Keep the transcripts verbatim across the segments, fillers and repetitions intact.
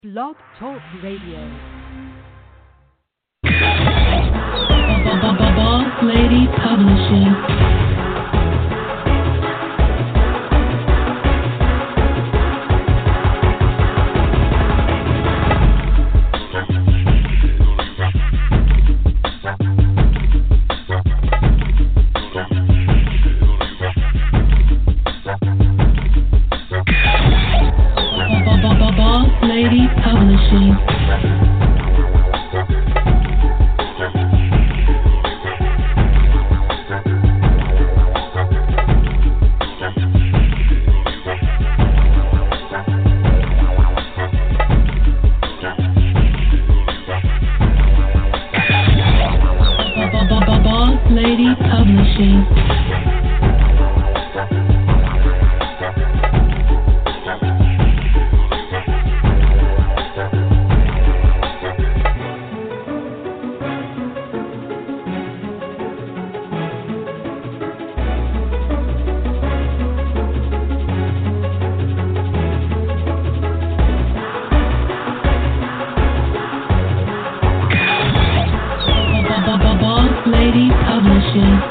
Blog Talk Radio. Boss Lady Publishing. Lady Publishing. Boss Lady Publishing. Lady Publishing.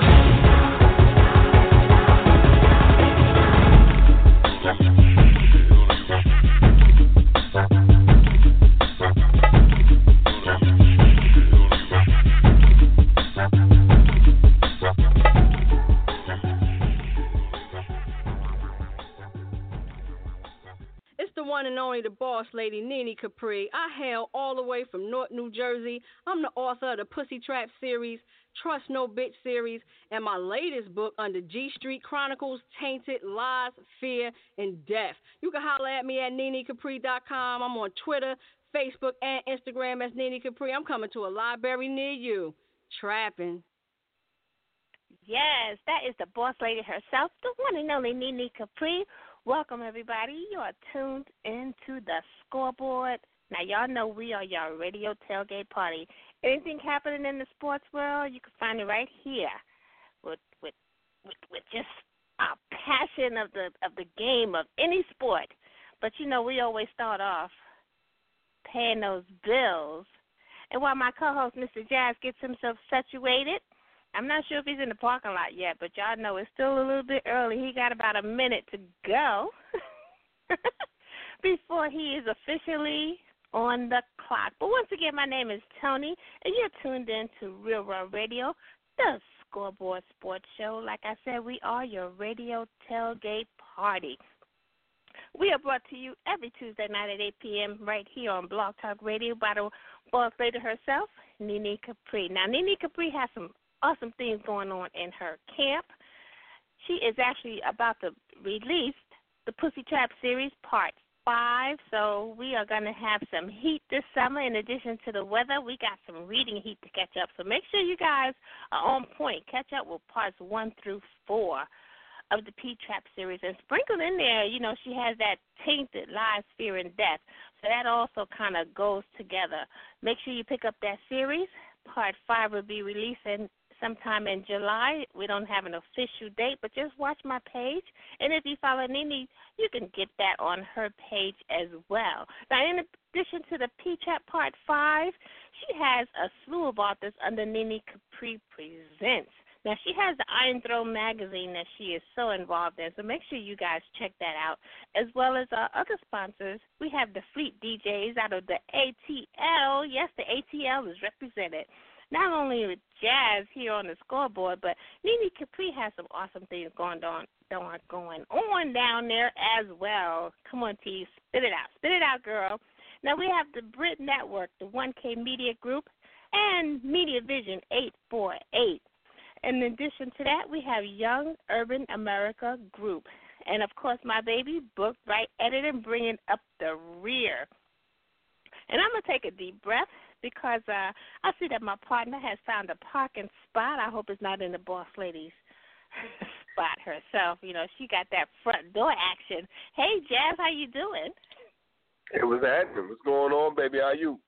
It's the one and only the boss lady, Nene Capri. I hail all the way from North New Jersey. I'm the author of the Pussy Trap series, Trust No Bitch series, and my latest book under G Street Chronicles, Tainted, Lies, Fear, and Death. You can holler at me at nene capri dot com. I'm on Twitter, Facebook, and Instagram as Nene Capri. I'm coming to a library near you. Trapping. Yes, that is the boss lady herself, the one and only Nene Capri. Welcome, everybody. You are tuned into the scoreboard. Now, y'all know we are your radio tailgate party. Anything happening in the sports world, you can find it right here with with with, with just our passion of the of the game of any sport. But, you know, we always start off paying those bills. And while my co-host, Mister Jazz, gets himself situated, I'm not sure if he's in the parking lot yet, but y'all know it's still a little bit early. He got about a minute to go before he is officially on the clock. But once again, my name is Tony, and you're tuned in to Real Raw Radio, the Scoreboard Sports Show. Like I said, we are your radio tailgate party. We are brought to you every Tuesday night at eight p.m. right here on Blog Talk Radio by the boss lady herself, Nene Capri. Now, Nene Capri has some awesome things going on in her camp. She is actually about to release the Pussy Trap series part five, so we are going to have some heat this summer. In addition to the weather, we got some reading heat to catch up, so make sure you guys are on point. Catch up with parts one through four of the P-Trap series, and sprinkled in there, you know, she has that Tainted, Lies, Fear, and Death, so that also kind of goes together. Make sure you pick up that series. Part five will be releasing sometime in July. We don't have an official date, but just watch my page. And if you follow Nene, you can get that on her page as well. Now, in addition to the P-Trap Part five, she has a slew of authors under Nene Capri Presents. Now, she has the Iron Throne magazine that she is so involved in, so make sure you guys check that out, as well as our other sponsors. We have the Fleet D Js out of the A T L. Yes, the A T L is represented. Not only with jazz here on the scoreboard, but Nene Capri has some awesome things going on, going on down there as well. Come on, T, spit it out. Spit it out, girl. Now, we have the Brit Network, the one K Media Group, and Media Vision eight forty-eight. In addition to that, we have Young Urban America Group. And, of course, my baby, Book, Right, Editing, bringing up the rear. And I'm going to take a deep breath, because uh, I see that my partner has found a parking spot. I hope it's not in the boss lady's spot herself. You know, she got that front door action. Hey, Jazz, how you doing? Hey, what's happening? What's going on, baby? How you?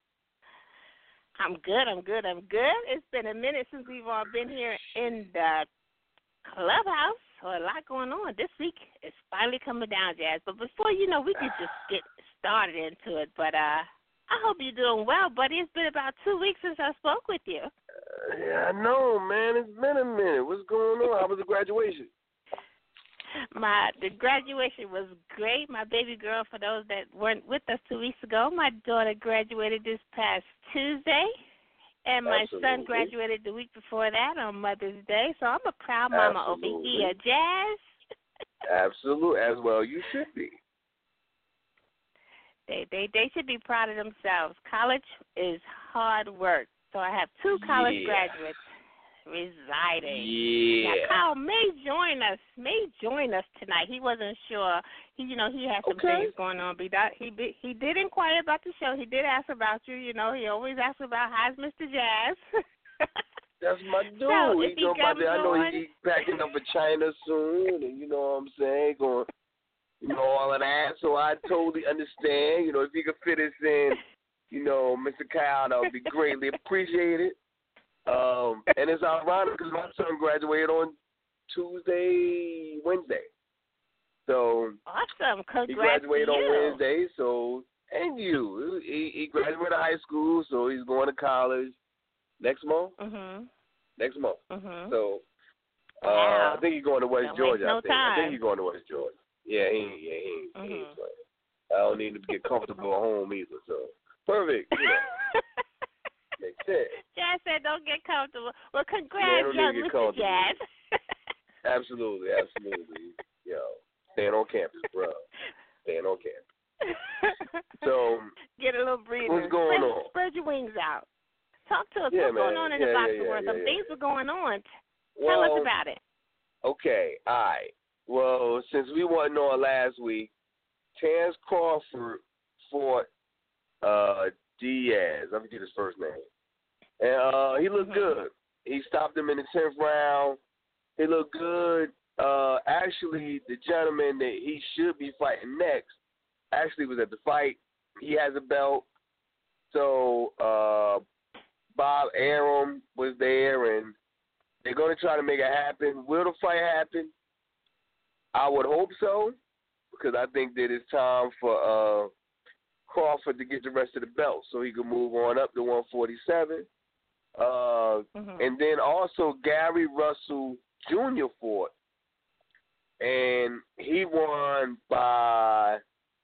I'm good, I'm good, I'm good. It's been a minute since we've all been here in the clubhouse. So a lot going on. This week is finally coming down, Jazz. But before you know, we could just get started into it. But uh, I hope you're doing well, buddy. It's been about two weeks since I spoke with you. Uh, yeah, I know, man. It's been a minute. What's going on? How was the graduation? My the graduation was great. My baby girl, for those that weren't with us two weeks ago, my daughter graduated this past Tuesday, and my Absolutely. son graduated the week before that on Mother's Day. So I'm a proud mama Absolutely. over here, Jazz. Absolutely, as well you should be. They they they should be proud of themselves. College is hard work. So I have two college yeah. graduates residing. Yeah. Now, Kyle may join us. May join us tonight. He wasn't sure. He, you know, he had some Okay. things going on. But he did, he did inquire about the show. He did ask about you. You know, he always asks about how's Mister Jazz. That's my dude. So, he if he know about comes that. I know on- he, he's packing up for China soon, and you know what I'm saying, going, you know, all of that. So I totally understand. You know, if you could fit us in, you know, Mister Kyle, that would be greatly appreciated. Um, and it's ironic because my son graduated on Tuesday, Wednesday. So Awesome. Congrats he graduated to on you. Wednesday. So and you, he, he graduated high school, so he's going to college next month. Mhm. Next month. Mhm. So uh, Wow. I think he's going to West Don't Georgia. waste no I think. I time. think he's going to West Georgia. Yeah, he ain't. Yeah, he ain't. He ain't Mhm. playing. I don't need to get comfortable at home either. So perfect. You know. Makes sense. Jazz said don't get comfortable. Well, Yeah, congrats, don't young need to get Mister comfortable. Jazz. Absolutely, absolutely. Yo, staying on campus, bro. Staying on campus. So Get a little breather. what's going spread, on? Spread your wings out. Talk to us. Yeah, What's going man. on in Yeah, the box yeah, of work? yeah, Some yeah, things yeah. are going on. Well, Tell us about it. Okay, all right. Well, since we wasn't on last week, Terrence Crawford fought uh, Diaz. I forget his first name. And uh, he looked Mhm. good. He stopped him in the tenth round. He looked good. Uh, actually, the gentleman that he should be fighting next actually was at the fight. He has a belt. So uh, Bob Arum was there, and they're going to try to make it happen. Will the fight happen? I would hope so, because I think that it's time for uh, Crawford to get the rest of the belt so he can move on up to one forty-seven. Uh, Mhm. and then also Gary Russell Junior fought, and he won by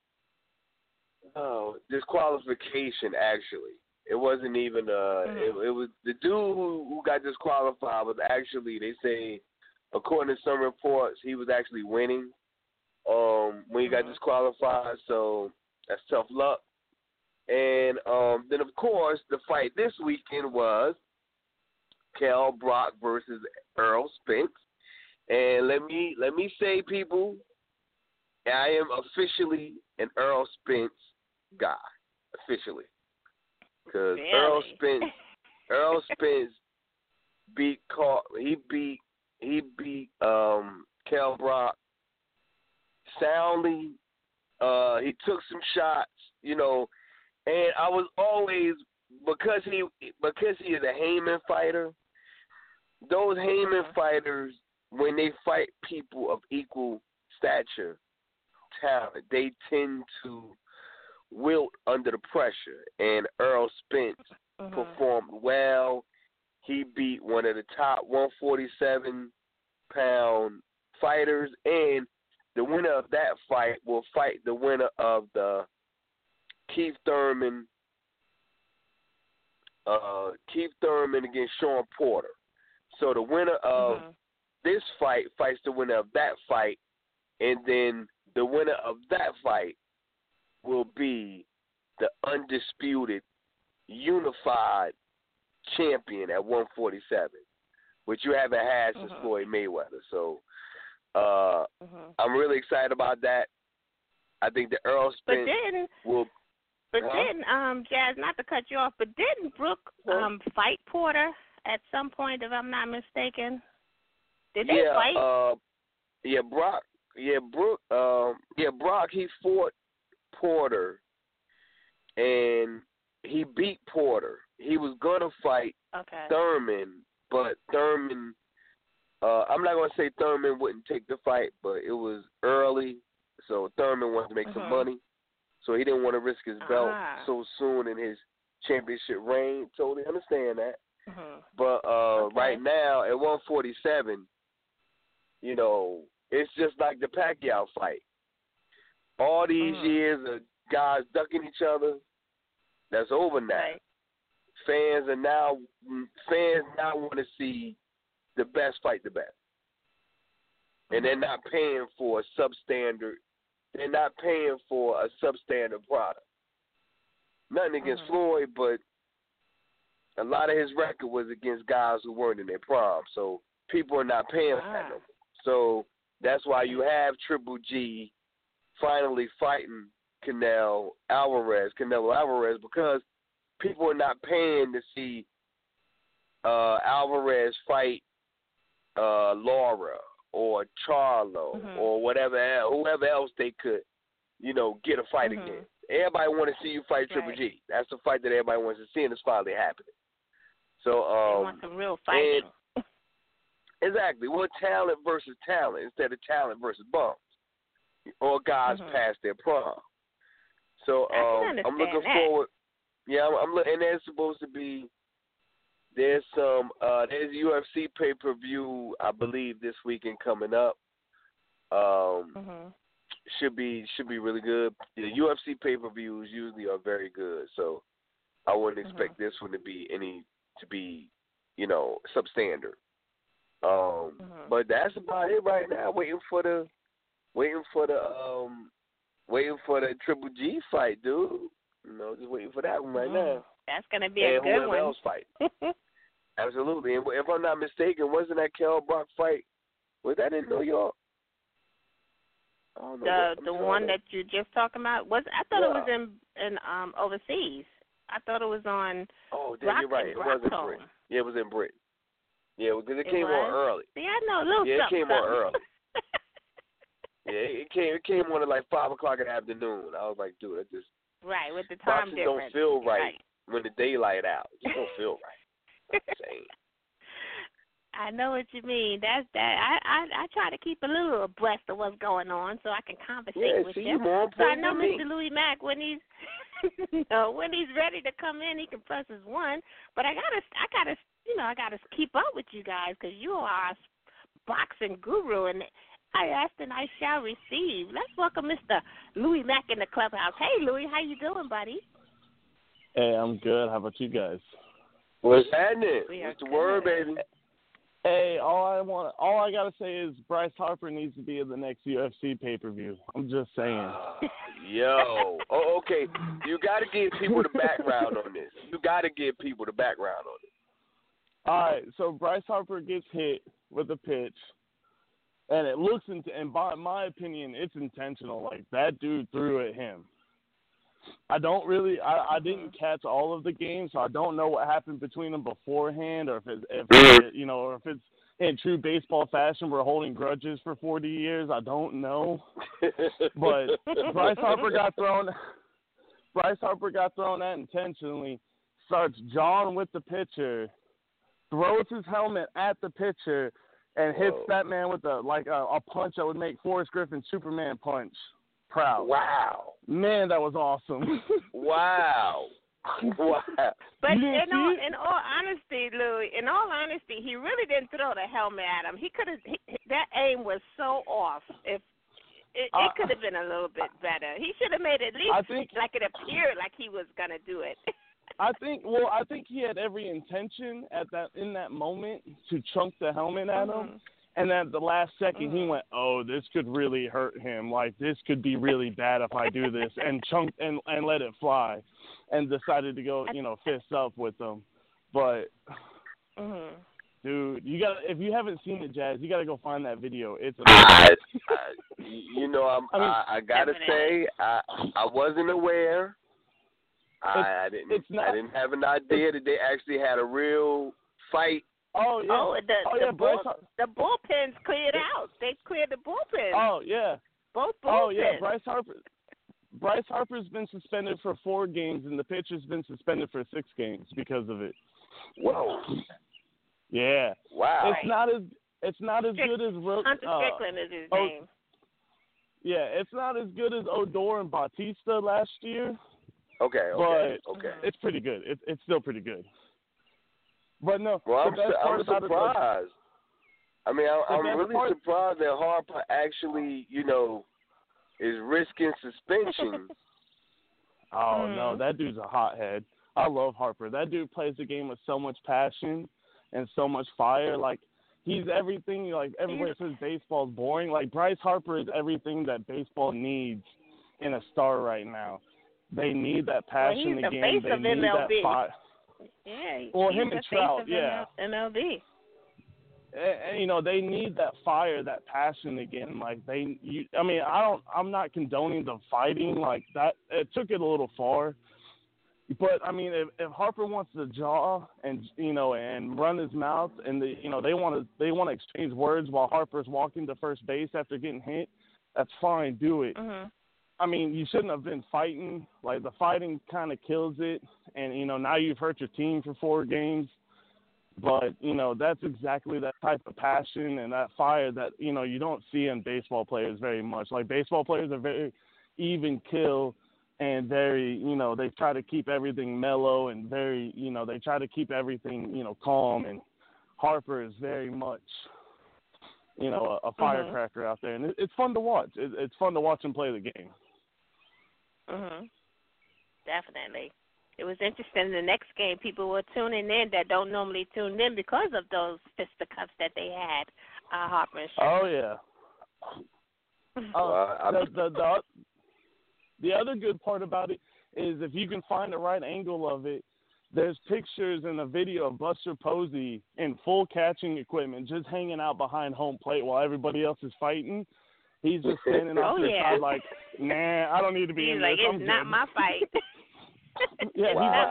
oh disqualification. Actually, it wasn't even uh, Mhm. it, it was the dude who, who got disqualified was actually, they say, according to some reports, he was actually winning um, when he got Mhm. disqualified. So that's tough luck. And um, then, of course, the fight this weekend was Kell Brock versus Earl Spence. And let me let me say, people, I am officially an Earl Spence guy, officially, because Really? Earl Spence Earl Spence beat Car- he beat he beat um, Kell Brock soundly. Uh, he took some shots, you know. And I was always, because he because he is a Heyman fighter, those Heyman fighters, when they fight people of equal stature, talent, they tend to wilt under the pressure. And Earl Spence Mhm. performed well. He beat one of the top one forty-seven pound fighters, and the winner of that fight will fight the winner of the Keith Thurman, uh, Keith Thurman against Sean Porter. So the winner of Mhm. this fight fights the winner of that fight, and then the winner of that fight will be the undisputed, unified champion at one forty-seven, which you haven't had since Mhm. Floyd Mayweather. So uh, Mhm. I'm really excited about that. I think the Earl But Spence then, will. but Huh? then, um, Jazz, not to cut you off, but didn't Brooke Huh? um fight Porter at some point, if I'm not mistaken? Did they yeah, fight? uh, yeah, Brock, yeah, Brooke, um, yeah, Brock. He fought Porter, and he beat Porter. He was gonna fight Okay. Thurman, but Thurman uh, I'm not gonna say Thurman wouldn't take the fight, but it was early, so Thurman wanted to make mm-hmm. some money, so he didn't want to risk his belt ah. so soon in his championship reign. Totally understand that. Mm-hmm. But uh, okay. right now at one forty-seven, you know, it's just like the Pacquiao fight. All these mm-hmm. years of guys ducking each other, that's over now. Right. Fans are now fans now want to see the best fight the best, and they're not paying for a substandard. They're not paying for a substandard product. Nothing against mm-hmm. Floyd, but a lot of his record was against guys who weren't in their prime, so people are not paying for that no more. So that's why you have Triple G finally fighting Canelo Alvarez, Canelo Alvarez, because people are not paying to see uh, Alvarez fight uh, Laura or Charlo mm-hmm. or whatever, whoever else they could, you know, get a fight mm-hmm. against. Everybody want to see you fight Triple right. G. That's the fight that everybody wants to see, and it's finally happening. So um, they want some real fighting. And, exactly. Well, talent versus talent instead of talent versus bums, or guys mm-hmm. past their prime. So um, I'm looking that. forward. Yeah, I'm, I'm looking, and there's supposed to be there's some uh, there's U F C pay per view I believe this weekend coming up. Um, mm-hmm. Should be should be really good. The U F C pay per views usually are very good, so I wouldn't expect mm-hmm. this one to be any to be you know substandard. Um, mm-hmm. But that's about it right now. Waiting for the waiting for the um, waiting for the Triple G fight, dude. You know, just waiting for that one right mm-hmm. now. That's gonna be and a good whoever one. else fight. Absolutely. And if I'm not mistaken, wasn't that Kell Brook fight? Was that in New York? I don't know The the one that you're just talking about was I thought yeah. it was in in um overseas. I thought it was on. Oh, then Rock, you're right. It was in Britain. Yeah, it was in Britain. Yeah, because it, it came was? on early. See, I know a little yeah, something. it came on early. yeah, it came it came on at like five o'clock in the afternoon. I was like, dude, that just right with the time boxing difference. don't feel right, right when the daylight out. It just don't feel right. I'm saying. I know what you mean. That's that. I, I I try to keep a little abreast of what's going on so I can conversate yeah, with see, you. More So I know than Mister Louis Mack when he's you know, when he's ready to come in, he can press his one. But I gotta I gotta you know I gotta keep up with you guys because you are our boxing guru, and I asked and I shall receive. Let's welcome Mister Louis Mack in the clubhouse. Hey Louis, how you doing, buddy? Hey, I'm good. How about you guys? What's happening? We What's the good. word, baby? Hey, all I want, all I gotta say is Bryce Harper needs to be in the next U F C pay per view. I'm just saying. Uh, yo, oh, okay. You got to give people the background on this. You got to give people the background on it. All right, so Bryce Harper gets hit with a pitch, and it looks, in, and by my opinion, it's intentional. Like that dude threw at him. I don't really, I, I didn't catch all of the games, so I don't know what happened between them beforehand, or if it's, if it, you know, or if it's in true baseball fashion, we're holding grudges for forty years. I don't know, but Bryce Harper got thrown. Bryce Harper got thrown at intentionally. Starts jawing with the pitcher, throws his helmet at the pitcher, and hits Whoa. that man with a like a, a punch that would make Forrest Griffin Superman punch proud. Wow. Man, that was awesome. Wow. Wow. But You in didn't all, see it? in all honesty, Louis, in all honesty, he really didn't throw the helmet at him. He could have. That aim was so off. If it, Uh, it could have been a little bit better. He should have made it at least I think- like it appeared like he was gonna do it. I think. Well, I think he had every intention at that in that moment to chunk the helmet at him, Mhm. and then at the last second he Mhm. went, "Oh, this could really hurt him. Like this could be really bad if I do this," and chunked and and let it fly, and decided to go, you know, fist up with them. But Mhm. dude, you got if you haven't seen it, Jazz, you got to go find that video. It's I, amazing. I, you know, I'm, I mean, I, I gotta definitely. say, I, I wasn't aware. I, It's- I didn't. it's not- I didn't have an idea that they actually had a real fight. Oh yeah. Oh, the oh the, yeah, bull, Bryce Har- the bullpens cleared out. They cleared the bullpens. Oh yeah. Both bullpens. Oh yeah, Bryce Harper. Bryce Harper's been suspended for four games, and the pitcher's been suspended for six games because of it. Whoa. Yeah, Wow. it's not as it's not as Strick- good as Ro- Hunter uh, Strickland is his oh, name. Yeah, it's not as good as Odor and Bautista last year. Okay, okay, but okay. It's pretty good. It, it's still pretty good. But no, well, the I'm, best su- part I'm about surprised. It, I mean, I, I'm best really part- surprised that Harper actually, you know, is risking suspension. Oh Mm. no, that dude's a hothead. I love Harper. That dude plays the game with so much passion and so much fire. Like he's everything. Like everybody says baseball's boring. Like Bryce Harper is everything that baseball needs in a star right now. They need that passion well, he's in the the game. face They of need M L B. that fire. Yeah, Well, he's him the and face Trout, of yeah. M L B. And, and, you know, they need that fire, that passion again. Like they, you, I mean, I don't, I'm not condoning the fighting like that. It took it a little far, but I mean, if, if Harper wants to jaw and you know and run his mouth, and the, you know they want to, they want to exchange words while Harper's walking to first base after getting hit, that's fine. Do it. Mm-hmm. I mean, you shouldn't have been fighting. Like the fighting kind of kills it, and you know now you've hurt your team for four games. But, you know, that's exactly that type of passion and that fire that, you know, you don't see in baseball players very much. Like, baseball players are very even kill and very, you know, they try to keep everything mellow and very, you know, they try to keep everything, you know, calm. And Harper is very much, you know, a, a firecracker mm-hmm. out there. And it, it's fun to watch. It, it's fun to watch him play the game. Mm-hmm. Definitely. It was interesting. The next game, people were tuning in that don't normally tune in because of those fisticuffs that they had. Uh, Harper and Strickland. Oh yeah. uh, the, the the the other good part about it is if you can find the right angle of it, there's pictures and a video of Buster Posey in full catching equipment, just hanging out behind home plate while everybody else is fighting. He's just standing off oh, to the yeah. side like, nah, I don't need to be He's in like, this. it's I'm not good. my fight. yeah, it's wow. not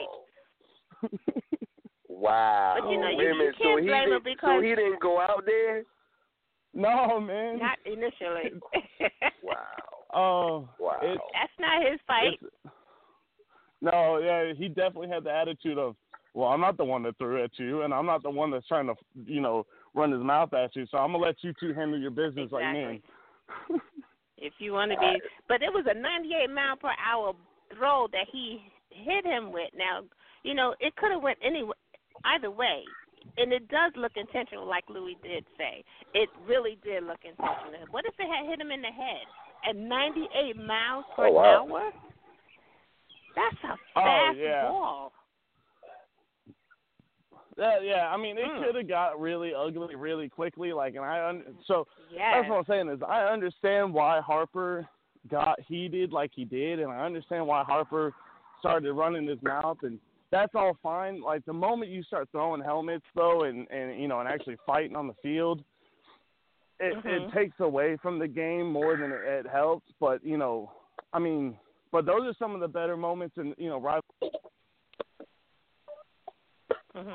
my fight. Wow. But you know, you, Wait a minute. you can't so he blame him did, because so he didn't go out there? No, man. Not initially. Wow. Oh, wow. It's, That's not his fight. No, yeah, he definitely had the attitude of, well, I'm not the one that threw at you, and I'm not the one that's trying to, you know, run his mouth at you, so I'm going to let you two handle your business exactly. like men. If you want to be. But it was a ninety-eight mile per hour throw that he hit him with. Now, you know, it could have went any either way. And it does look intentional, like Louis did say. It really did look intentional. What if it had hit him in the head at ninety-eight miles per oh, wow. hour? That's a oh, fast yeah. ball. Yeah, yeah. I mean, it mm. could have got really ugly really quickly. Like, and I un- so yes. that's what I'm saying is I understand why Harper got heated like he did, and I understand why Harper started running his mouth, and that's all fine. Like the moment you start throwing helmets, though, and, and you know, and actually fighting on the field, it, mm-hmm. it takes away from the game more than it, it helps. But you know, I mean, but those are some of the better moments in you know rival. Mm-hmm.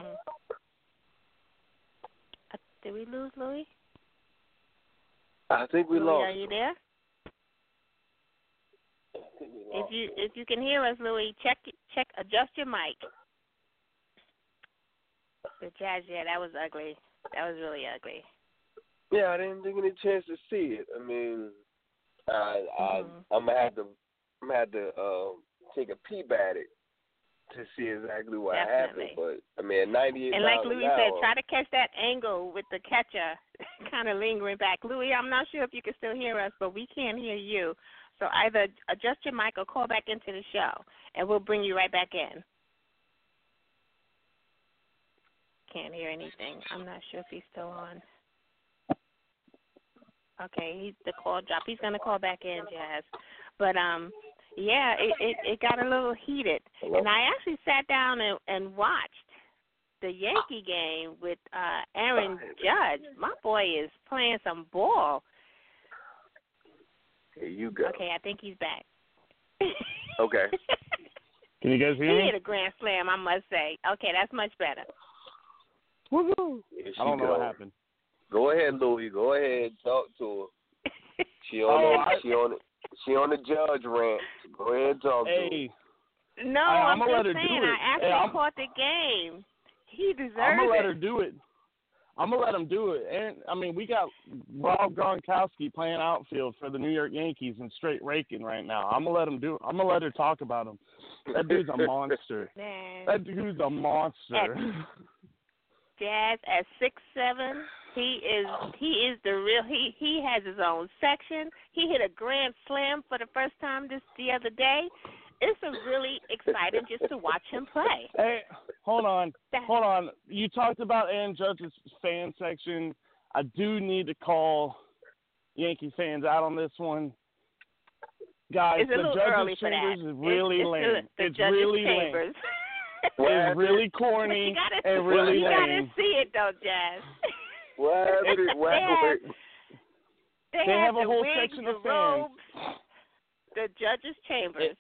Uh, did we lose Louis? I think we Louis, lost. are you there? If you if you can hear us, Louis, check check adjust your mic. The jazz, yeah, that was ugly. That was really ugly. Yeah, I didn't get any chance to see it. I mean, I, I mm-hmm. I'm gonna have to I'm gonna have to uh, take a peep at it to see exactly what Definitely. happened. But I mean, ninety-eight and like miles Louis an said, hour, try to catch that angle with the catcher kind of lingering back. Louis, I'm not sure if you can still hear us, but we can't hear you. So either adjust your mic or call back into the show, and we'll bring you right back in. Can't hear anything. I'm not sure if he's still on. Okay, he, the call dropped. He's going to call back in, Jazz. But, um, yeah, it, it, it got a little heated. Hello? And I actually sat down and, and watched the Yankee game with uh, Aaron Judge. My boy is playing some ball. Here you go. Okay, I think he's back. Okay. Can you guys hear he me? hit a grand slam, I must say. Okay, that's much better. Woo-hoo. Here she I don't know go. what happened. Go ahead, Louie. Go ahead. Talk to her. She on Oh, the, I- she on the, she on the judge rant. Go ahead and talk to her. Hey, No, I- I'm I'ma let just her do saying, it. I actually Hey, I'm- caught the game. He deserves I'm gonna it. let her do it. I'm gonna let him do it. And I mean, we got Rob Gronkowski playing outfield for the New York Yankees and straight raking right now. I'm gonna let him do it. I'm gonna let her talk about him. That dude's a monster. Man. That dude's a monster. At, Jazz at six seven, he is he is the real. He he has his own section. He hit a grand slam for the first time this the other day. It's a really exciting just to watch him play. Hey, hold on, hold on. You talked about Aaron Judge's fan section. I do need to call Yankee fans out on this one. Guys, it's a the little Judge's early for Chambers that. is really it's, lame. It's, the it's Judge's really Chambers. lame. It's really corny gotta, and really you lame. You gotta see it though, Jazz. What happened? What happened? They, they have, have a the whole wigs, section the of fans. robes, the Judge's Chambers.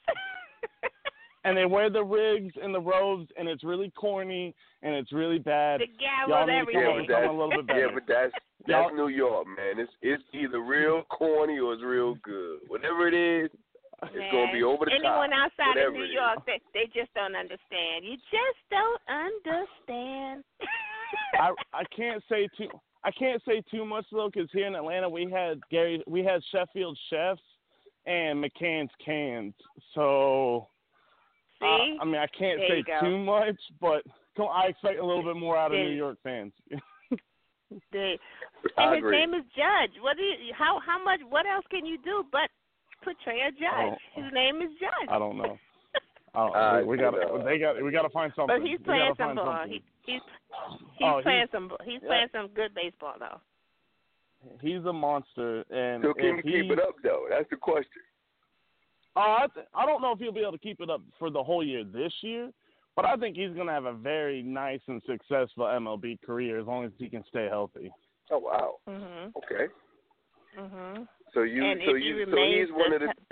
And they wear the rigs and the robes, and it's really corny, and it's really bad. The gavel Y'all and need to come everything. up with something a little bit better. Yeah, but that's that's Y'all, New York, man. It's it's either real corny or it's real good. Whatever it is, it's Man, gonna be over the anyone top. outside Whatever of New it is. York, they, they just don't understand. You just don't understand. I I can't say too I can't say too much though, because here in Atlanta we had Gary we had Sheffield Chefs and McCann's Cans, so. See? Uh, I mean, I can't there say too much, but come, I expect a little bit more out of They, New York fans. they, I and his agree. name is Judge. What do you? How how much? What else can you do but portray a judge? His name is Judge. I don't know. I don't, Uh, we, we got you know. they got we got to find something. But he's We playing gotta some find ball. something. He, he's he's Oh, playing he's- some. He's yeah. playing some good baseball though. He's a monster, and So can if he he, keep it up though? That's the question. Uh, I, th- I don't know if he'll be able to keep it up for the whole year this year, but I think he's going to have a very nice and successful M L B career as long as he can stay healthy. Oh wow. Mhm. Okay. Mhm. So you And so if he you so remains he's one the, of the.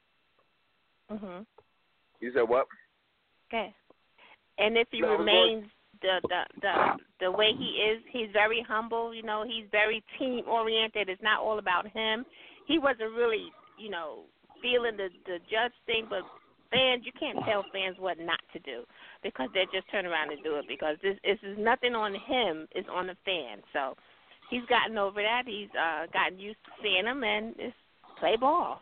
the Mhm. You said what? Okay. And if he No, I was remains the, the the the way he is, he's very humble. You know, he's very team oriented. It's not all about him. He wasn't really, you know, feeling the the Judge thing, but fans, you can't tell fans what not to do because they just turn around and do it because this, this is nothing on him. It's on the fans. So he's gotten over that. He's uh, gotten used to seeing them and it's play ball.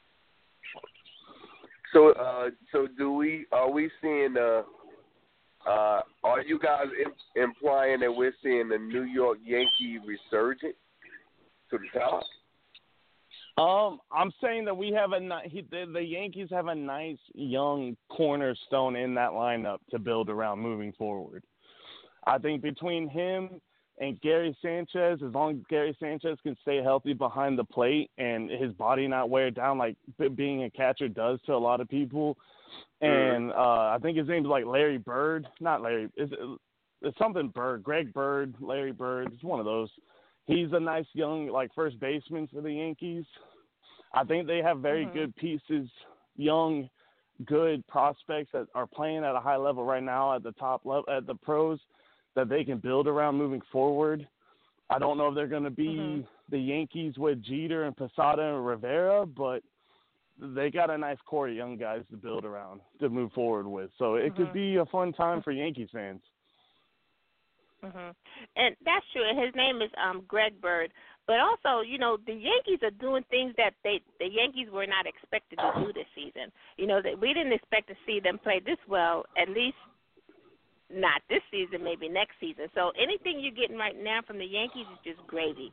So uh, so do we? Are we seeing uh Uh, are you guys im- implying that we're seeing the New York Yankee resurgent to the top? Um, I'm saying that we have a ni- he, the, the Yankees have a nice young cornerstone in that lineup to build around moving forward. I think between him and Gary Sanchez, as long as Gary Sanchez can stay healthy behind the plate and his body not wear down like b- being a catcher does to a lot of people, and uh, I think his name's like Larry Bird, not Larry, it's, it's something Bird, Greg Bird, Larry Bird, it's one of those. He's a nice young like first baseman for the Yankees. I think they have very Mm-hmm. good pieces, young, good prospects that are playing at a high level right now at the top level at the pros that they can build around moving forward. I don't know if they're going to be Mm-hmm. the Yankees with Jeter and Posada and Rivera, but they got a nice core of young guys to build around to move forward with. So it Mhm. could be a fun time for Yankees fans. hmm And that's true. And his name is um Greg Bird. But also, you know, the Yankees are doing things that they the Yankees were not expected to do this season. You know, that we didn't expect to see them play this well, at least not this season, maybe next season. So anything you're getting right now from the Yankees is just gravy.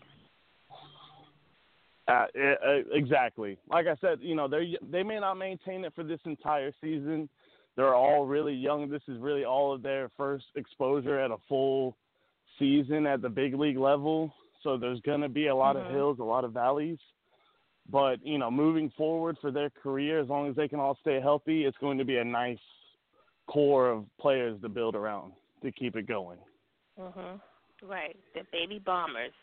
Uh, uh, exactly. Like I said, you know, they they may not maintain it for this entire season. They're all really young. This is really all of their first exposure at a full season at the big league level. So there's going to be a lot Mhm. of hills, a lot of valleys. But, you know, moving forward for their career, as long as they can all stay healthy, it's going to be a nice core of players to build around to keep it going. Mhm. Right. The baby bombers.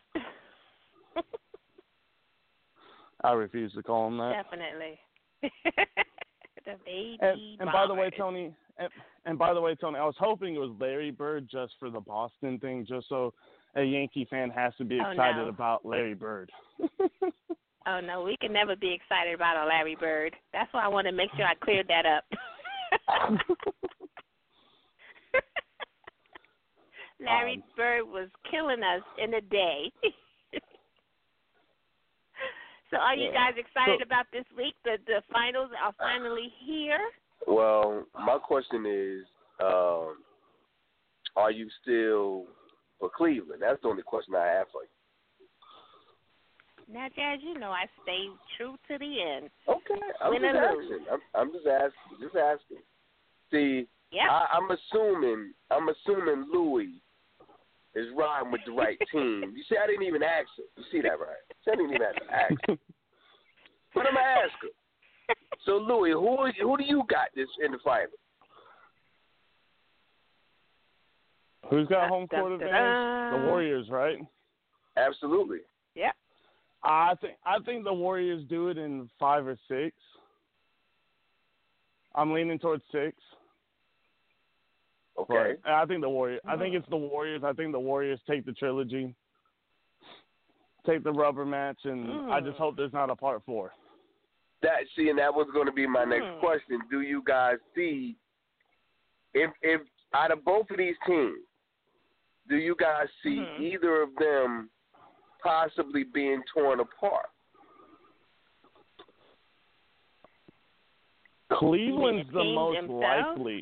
I refuse to call them that. Definitely. The baby And, and by the way, bombers. Tony, and, and by the way, Tony, I was hoping it was Larry Bird just for the Boston thing, just so a Yankee fan has to be Oh, excited no. about Larry Bird. Oh, no, we can never be excited about a Larry Bird. That's why I want to make sure I cleared that up. Larry Um, Bird Curry was killing us in a day. So are you Yeah. guys excited So- about this week? The the finals are finally here. Well, my question is, um, are you still for Cleveland? That's the only question I have for you. Now, Jazz, you know I stay true to the end. Okay, I'm Win just or asking. lose. I'm, I'm just asking. Just asking. See, Yep. I, I'm assuming. I'm assuming Louis is riding with the right team. You see, I didn't even ask him. You see that, right? I didn't even have to ask him. But I'm gonna ask him. So, Louis, who who do you got this in the final? Who's got home Dun, court dun, advantage? dun. The Warriors, right? Absolutely. Yep. I think I think the Warriors do it in five or six. I'm leaning towards six. Okay. But I think the Warriors. I think it's the Warriors. I think the Warriors take the trilogy, take the rubber match, and Mm. I just hope there's not a part four. That see, and that was going to be my next Hmm. question. Do you guys see if if out of both of these teams, do you guys see Mhm. either of them possibly being torn apart? Cleveland's the the team most themselves? likely.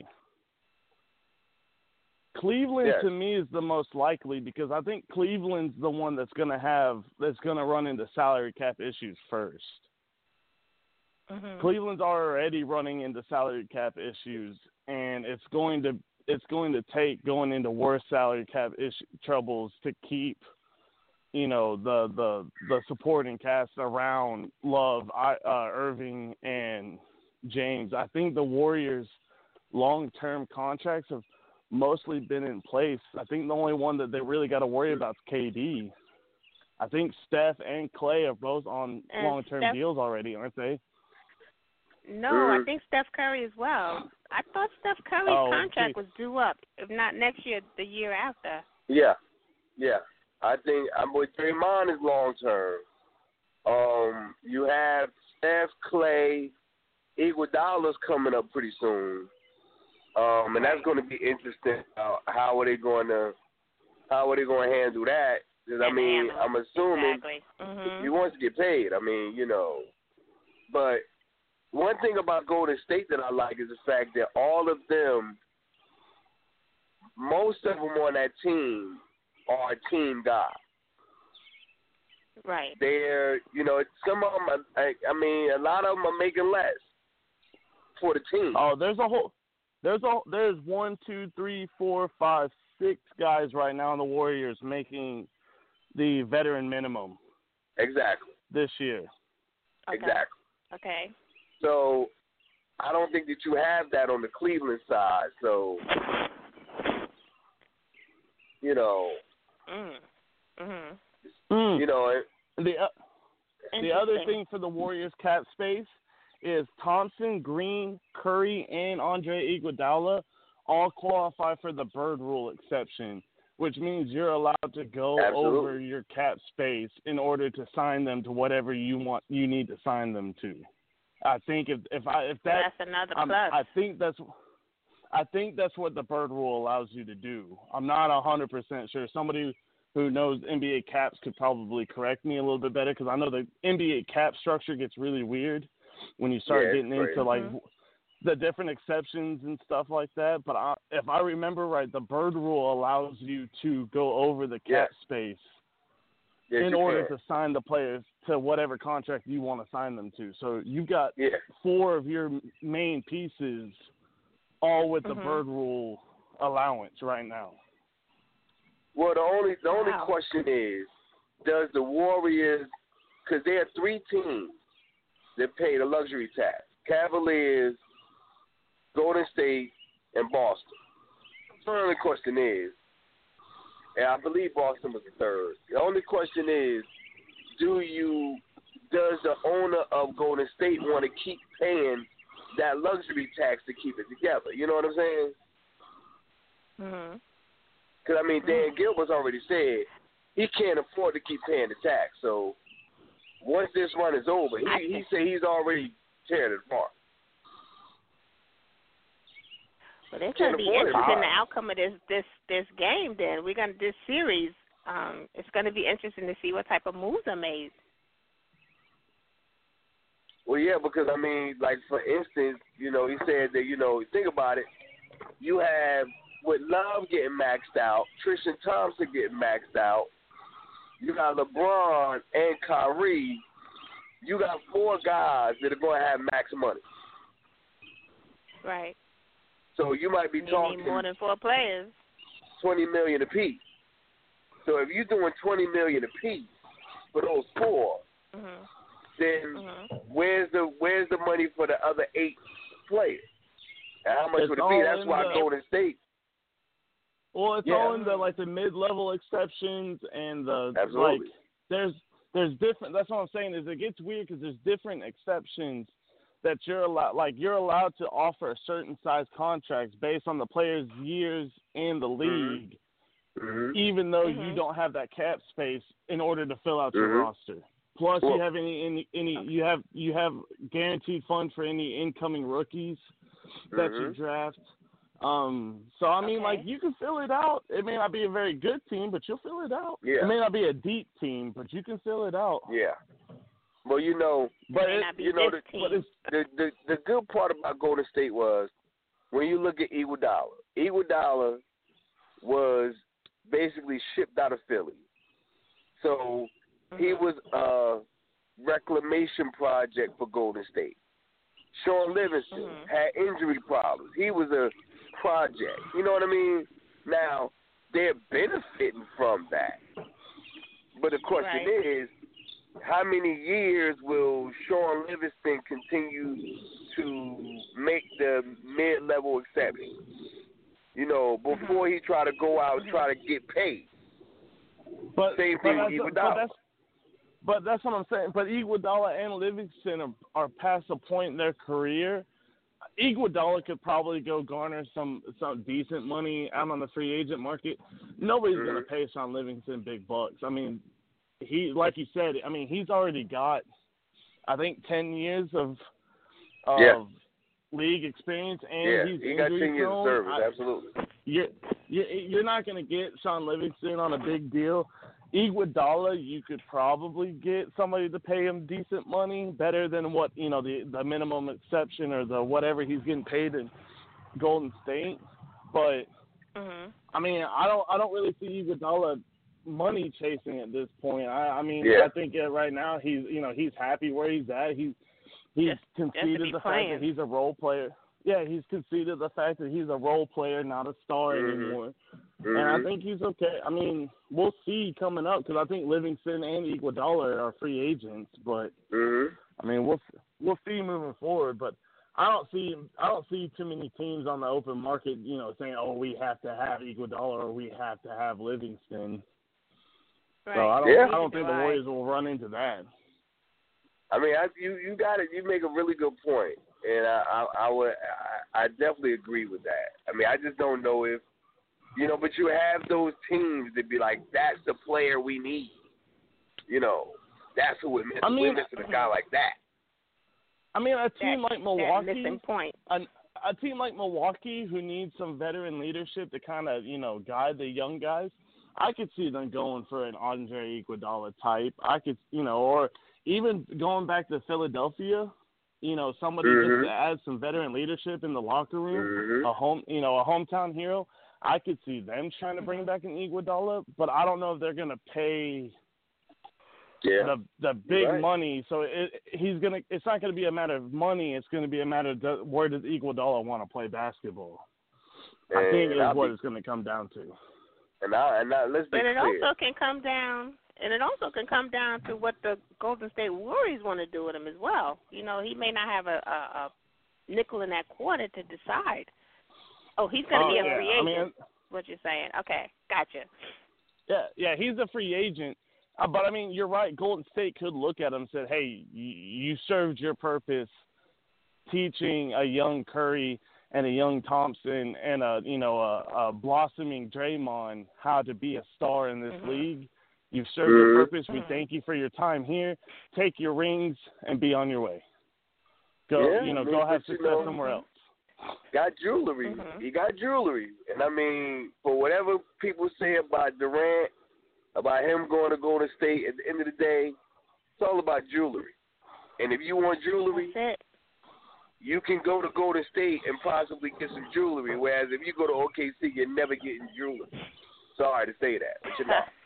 Cleveland Yes. to me is the most likely because I think Cleveland's the one that's going to have that's going to run into salary cap issues first. Mhm. Cleveland's already running into salary cap issues, and it's going to it's going to take going into worse salary cap issue, troubles to keep, you know, the the the supporting cast around Love, I, uh, Irving, and James. I think the Warriors' long-term contracts have mostly been in place. I think the only one that they really got to worry about is K D. I think Steph and Clay are both on And long-term Steph- deals already, aren't they? No, Mhm. I think Steph Curry as well. I thought Steph Curry's Oh, contract see. was due up, if not next year, the year after. Yeah, yeah. I think I'm with Draymond is long term. Um, you have Steph, Clay, Iguodala's coming up pretty soon. Um, and that's going to be interesting. Uh, how are they going to how are they going to handle that? Because I And mean, handle it. I'm assuming Exactly. Mhm. he wants to get paid. I mean, you know, but one thing about Golden State that I like is the fact that all of them, most of them on that team, are team guys. Right. They're, you know, some of them. Are, I, I mean, a lot of them are making less for the team. Oh, there's a whole, there's a, there's one, two, three, four, five, six guys right now in the Warriors making the veteran minimum Exactly. this year. Okay. Exactly. Okay. So I don't think that you have that on the Cleveland side. So, you know, Mm. Mhm. Mm. you know, it, The uh, the other Interesting. thing for the Warriors cap space is Thompson, Green, Curry, and Andre Iguodala all qualify for the Bird Rule exception, which means you're allowed to go Absolutely. over your cap space in order to sign them to whatever you want you need to sign them to. I think if if I if that That's another I'm- plus. I think that's I think that's what the Bird Rule allows you to do. I'm not a hundred percent sure. Somebody who knows N B A caps could probably correct me a little bit better because I know the N B A cap structure gets really weird when you start Yeah, it's getting crazy. into like Mhm. the different exceptions and stuff like that. But I, if I remember right, the Bird Rule allows you to go over the cap Yeah. space yes, in you order can. to sign the players to whatever contract you want to sign them to. So you've got Yeah. four of your main pieces all with the Mhm. Bird Rule allowance right now. Well, the only the only Wow. question is, does the Warriors, because there are three teams that pay the luxury tax: Cavaliers, Golden State, and Boston. The only question is, and I believe Boston was the third. The only question is, do you, does the owner of Golden State want to keep paying that luxury tax to keep it together? You know what I'm saying? Mhm. Because, I mean, Dan Gilbert's already said he can't afford to keep paying the tax. So once this run is over, he, he said he's already tearing it apart. Well, it's Can't going to be afford it. interesting the outcome of this this this game. Then we're going to this series. Um, it's going to be interesting to see what type of moves are made. Well, yeah, because, I mean, like, for instance, you know, he said that, you know, think about it. You have, with Love getting maxed out, Tristan Thompson getting maxed out, you got LeBron and Kyrie, you got four guys that are going to have max money. Right. So you might be you talking need more than four players. twenty million dollars apiece. So if you're doing twenty million dollars apiece for those four, mm-hmm. then mm-hmm. where's the where's the money for the other eight players? And how much it's would it be? That's why the, Golden State. Well, it's yeah. all in the like the mid-level exceptions and the Absolutely. like. There's there's different. That's what I'm saying is it gets weird because there's different exceptions that you're allowed. Like you're allowed to offer certain size contracts based on the player's years in the league, mm-hmm. even though mm-hmm. you don't have that cap space in order to fill out your mm-hmm. roster. Plus, well, you have any, any any you have you have guaranteed funds for any incoming rookies that mm-hmm. you draft. Um, so I mean, okay. like you can fill it out. It may not be a very good team, but you'll fill it out. Yeah. It may not be a deep team, but you can fill it out. Yeah. Well, you know, but it, you know the, team. the the the good part about Golden State was when you look at Iguodala. Iguodala was basically shipped out of Philly, so mm-hmm. he was a reclamation project for Golden State. Sean Livingston mm-hmm. had injury problems. He was a project. You know what I mean? Now, they're benefiting from that. But the question right. is, how many years will Sean Livingston continue to make the mid-level exceptions? You know, before he try to go out and try to get paid. But, Same but thing that's, with but Iguodala. that's, but that's what I'm saying. But Iguodala and Livingston are, are past a point in their career. Iguodala could probably go garner some some decent money out on the free agent market. Nobody's mm-hmm. going to pay Sean Livingston big bucks. I mean, he like you said. I mean, he's already got, I think, ten years of of yeah. league experience, and yeah, he's he got ten years of service. I, absolutely. You're you're not going to get Sean Livingston on a big deal. Iguodala, you could probably get somebody to pay him decent money, better than what, you know, the the minimum exception or the whatever he's getting paid in Golden State. But mm-hmm. I mean, I don't I don't really see Iguodala money chasing at this point. I, I mean, yeah. I think that right now he's you know he's happy where he's at. He's he's just, conceded just the playing. fact that he's a role player. Yeah, he's conceded the fact that he's a role player, not a star mm-hmm. anymore. Mm-hmm. And I think he's okay. I mean, we'll see coming up because I think Livingston and Iguodala are free agents. But mm-hmm. I mean, we'll we'll see moving forward. But I don't see I don't see too many teams on the open market, you know, saying, "Oh, we have to have Iguodala or we have to have Livingston." Right. So I don't yeah. I don't think the Warriors will run into that. I mean, I, you you got it. You make a really good point, and I I, I would I, I definitely agree with that. I mean, I just don't know if you know, but you have those teams that be like, that's the player we need. You know, that's who we're missing. I mean, we're missing a guy like that. I mean, a team that, like Milwaukee, that missing point. A, a team like Milwaukee who needs some veteran leadership to kind of you know guide the young guys. I could see them going for an Andre Iguodala type. I could, you know, or even going back to Philadelphia, you know, somebody mm-hmm. just to add some veteran leadership in the locker room, mm-hmm. a home, you know, a hometown hero. I could see them trying to bring back an Iguodala, but I don't know if they're going to pay yeah. the the big right. money. So it, he's gonna. It's not going to be a matter of money. It's going to be a matter of do, where does Iguodala want to play basketball. And I think is what be, it's going to come down to. And I, and I, let's be but it clear. also can come down, and it also can come down to what the Golden State Warriors want to do with him as well. You know, he may not have a, a, a nickel in that quarter to decide. Oh, he's going to oh, be a yeah. free agent. I mean, what you're saying? Okay, gotcha. Yeah, yeah, he's a free agent. Uh, but I mean, you're right. Golden State could look at him and say, "Hey, you, you served your purpose, teaching a young Curry and a young Thompson and a you know a, a blossoming Draymond how to be a star in this mm-hmm. league. You've served mm-hmm. your purpose. We Mm-hmm. thank you for your time here. Take your rings and be on your way. Go, yeah, you know, I mean, go have but, you success know, somewhere else." got jewelry. Mhm. He got jewelry. And, I mean, for whatever people say about Durant, about him going to Golden State, at the end of the day, it's all about jewelry. And if you want jewelry, That's it. you can go to Golden State and possibly get some jewelry, whereas if you go to O K C, you're never getting jewelry. Sorry to say that, but you're not.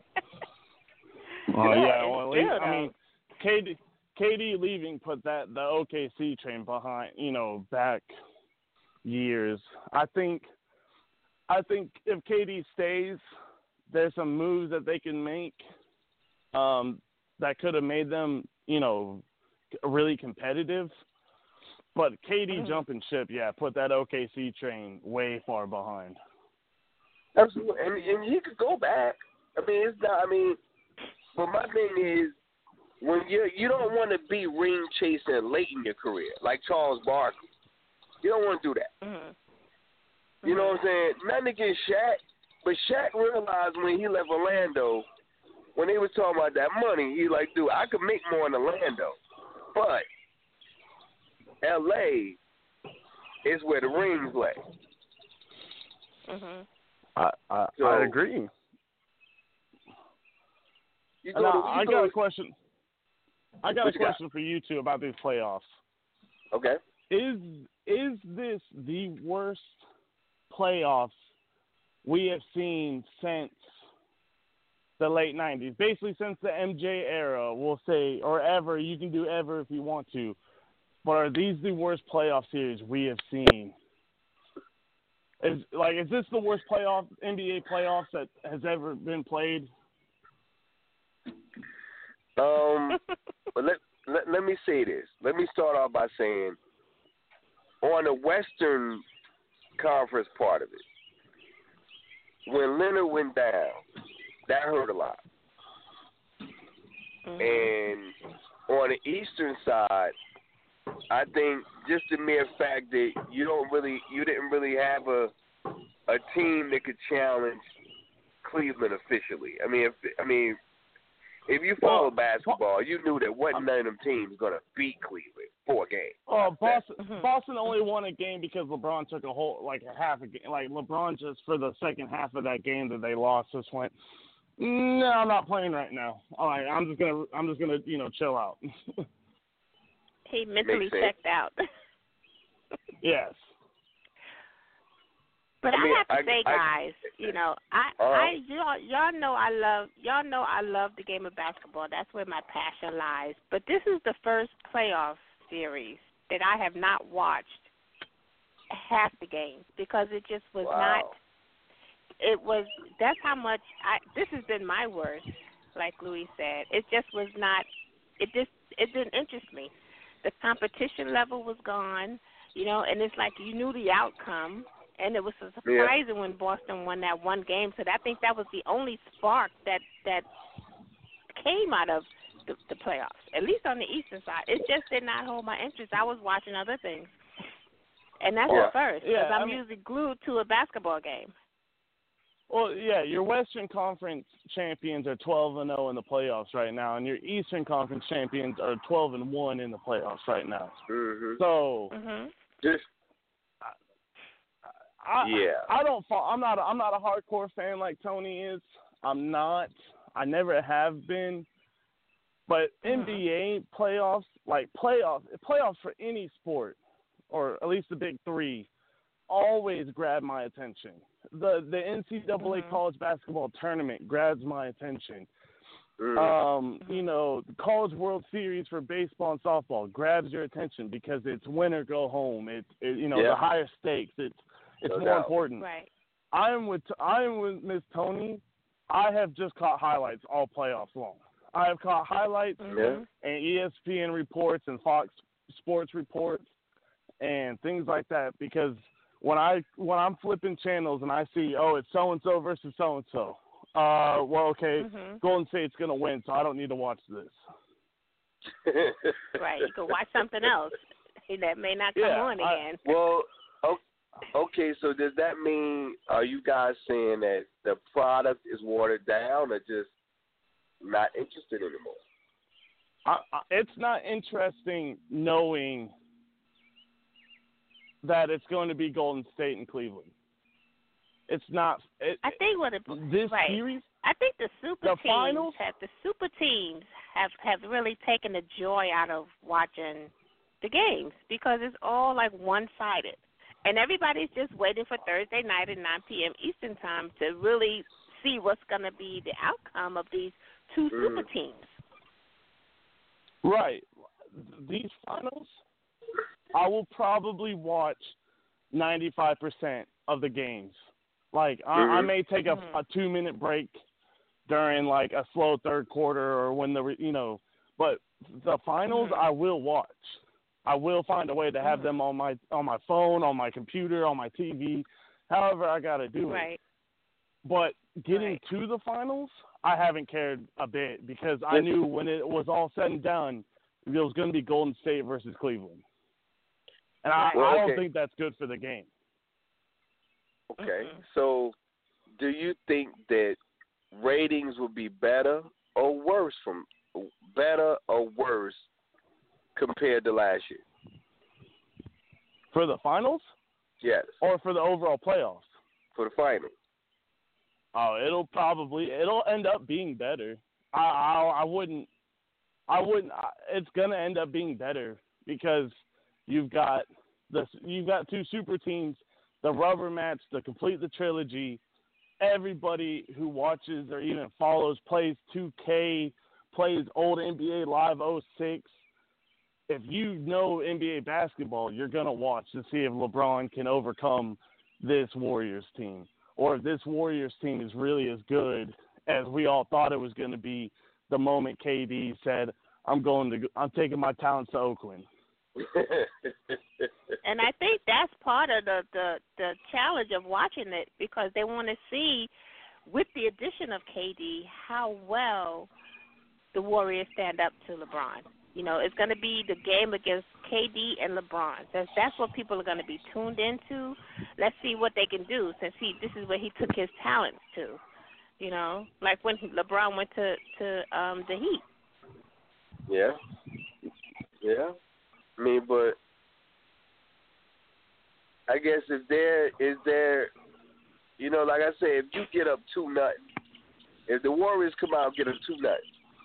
Oh, Yeah, yeah. it's Well, true, I though. mean, K D, K D leaving put that the O K C train behind, you know, back years. I think, I think if K D stays, there's some moves that they can make um, that could have made them, you know, really competitive. But K D Mhm. jumping ship, yeah, put that O K C train way far behind. Absolutely, and, and he could go back. I mean, it's not. I mean, but my thing is, when you you don't want to be ring chasing late in your career, like Charles Barkley. You don't want to do that. Mhm. You know what I'm saying? Nothing against Shaq, but Shaq realized when he left Orlando, when they was talking about that money, he like, dude, I could make more in Orlando, but L A is where the rings lay. Mhm. I I, So- I agree. You Now, go to, you I go got a to- question. I got What a you got? question for you two about these playoffs. Okay. Is is this the worst playoffs we have seen since the late nineties? Basically, since the M J era, we'll say, or ever. You can do ever if you want to. But are these the worst playoff series we have seen? Is like is this the worst playoff N B A playoffs that has ever been played? Um, but let, let let me say this. Let me start off by saying, on the Western Conference part of it, when Leonard went down, that hurt a lot. Mhm. And on the Eastern side, I think just the mere fact that you don't really, you didn't really have a a team that could challenge Cleveland officially. I mean, if, I mean, if you follow Well, basketball, you knew that wasn't none of them teams going to beat Cleveland for a game. Oh, Boston! Mhm. Boston only won a game because LeBron took a whole like a half a game. Like LeBron just for the second half of that game that they lost just went, no, I'm not playing right now. All right, I'm just gonna I'm just gonna you know chill out. He mentally Makes sense. checked out. Yes. But I I, mean, have to I- say, I- guys, you know, I, Uh-huh. I, y'all, y'all know I love, y'all know I love the game of basketball. That's where my passion lies. But this is the first playoff series that I have not watched half the game because it just was Wow. not. It was. That's how much I. This has been my worst. Like Louis said, it just was not. It just. It didn't interest me. The competition level was gone. You know, and it's like you knew the outcome. And it was surprising when Boston won that one game. So I think that was the only spark that that came out of the, the playoffs, at least on the Eastern side. It just did not hold my interest. I was watching other things. And that's Yeah. the first, because Yeah, I'm I mean- usually glued to a basketball game. Well, yeah, your Western Conference champions are twelve and zero in the playoffs right now, and your Eastern Conference champions are twelve and one in the playoffs right now. Mm-hmm. So, hmm Just I, Yeah. I don't. Fall, I'm not. A, I'm not a hardcore fan like Tony is. I'm not. I never have been. But N B A playoffs, like playoffs, playoffs for any sport, or at least the big three, always grab my attention. The the N C double A Mhm. college basketball tournament grabs my attention. mm, Um, you know, the College World Series for baseball and softball grabs your attention because it's win or go home. It's it, you know Yeah. the higher stakes. It's it's No more doubt. important. Right. I am with I am with Miss Tony. I have just caught highlights all playoffs long. I have caught highlights Mhm. and E S P N reports and Fox Sports reports and things like that because when I when I'm flipping channels and I see oh it's so and so versus so and so, uh well okay Mhm. Golden State's gonna win so I don't need to watch this. Right. You could watch something else that may not come Yeah, on I- again. Well, o- okay, so does that mean, are you guys saying that the product is watered down or just not interested anymore? I, I, it's not interesting knowing that it's going to be Golden State and Cleveland. It's not. It, I think what it, this right. series. I think the super the teams finals, have the super teams have have really taken the joy out of watching the games because it's all like one sided, and everybody's just waiting for Thursday night at nine p.m. Eastern time to really see what's going to be the outcome of these two Mm. super teams. Right. These finals, I will probably watch ninety-five percent of the games. Like, I, Mm-hmm. I may take a, a two-minute break during, like, a slow third quarter or when the, you know, but the finals Mm-hmm. I will watch. I will find a way to have Mm-hmm. them on my on my phone, on my computer, on my T V, however I got to do it. Right. But getting Right. to the finals, I haven't cared a bit because I knew when it was all said and done, it was going to be Golden State versus Cleveland. And I, Well, I don't okay. think that's good for the game. Okay. Mhm. So, do you think that ratings will be better or worse from better or worse compared to last year? For the finals Yes, or for the overall playoffs? for the final. Oh, it'll probably it'll end up being better. I I, I wouldn't I wouldn't. It's gonna end up being better because you've got the you've got two super teams, the rubber match to complete the trilogy. Everybody who watches or even follows plays two K, plays old N B A Live oh six. If you know N B A basketball, you're gonna watch to see if LeBron can overcome this Warriors team, or if this Warriors team is really as good as we all thought it was going to be the moment K D said, "I'm going to, I'm taking my talents to Oakland." And I think that's part of the, the, the challenge of watching it because they want to see, with the addition of K D, how well the Warriors stand up to LeBron. You know, it's going to be the game against K D and LeBron. That's, that's what people are going to be tuned into. Let's see what they can do since he this is where he took his talents to. You know, like when he, LeBron went to, to um, the Heat. Yeah. Yeah. I mean, but I guess if there is there, you know, like I said, if you get up two nothing, if the Warriors come out and get up two nothing,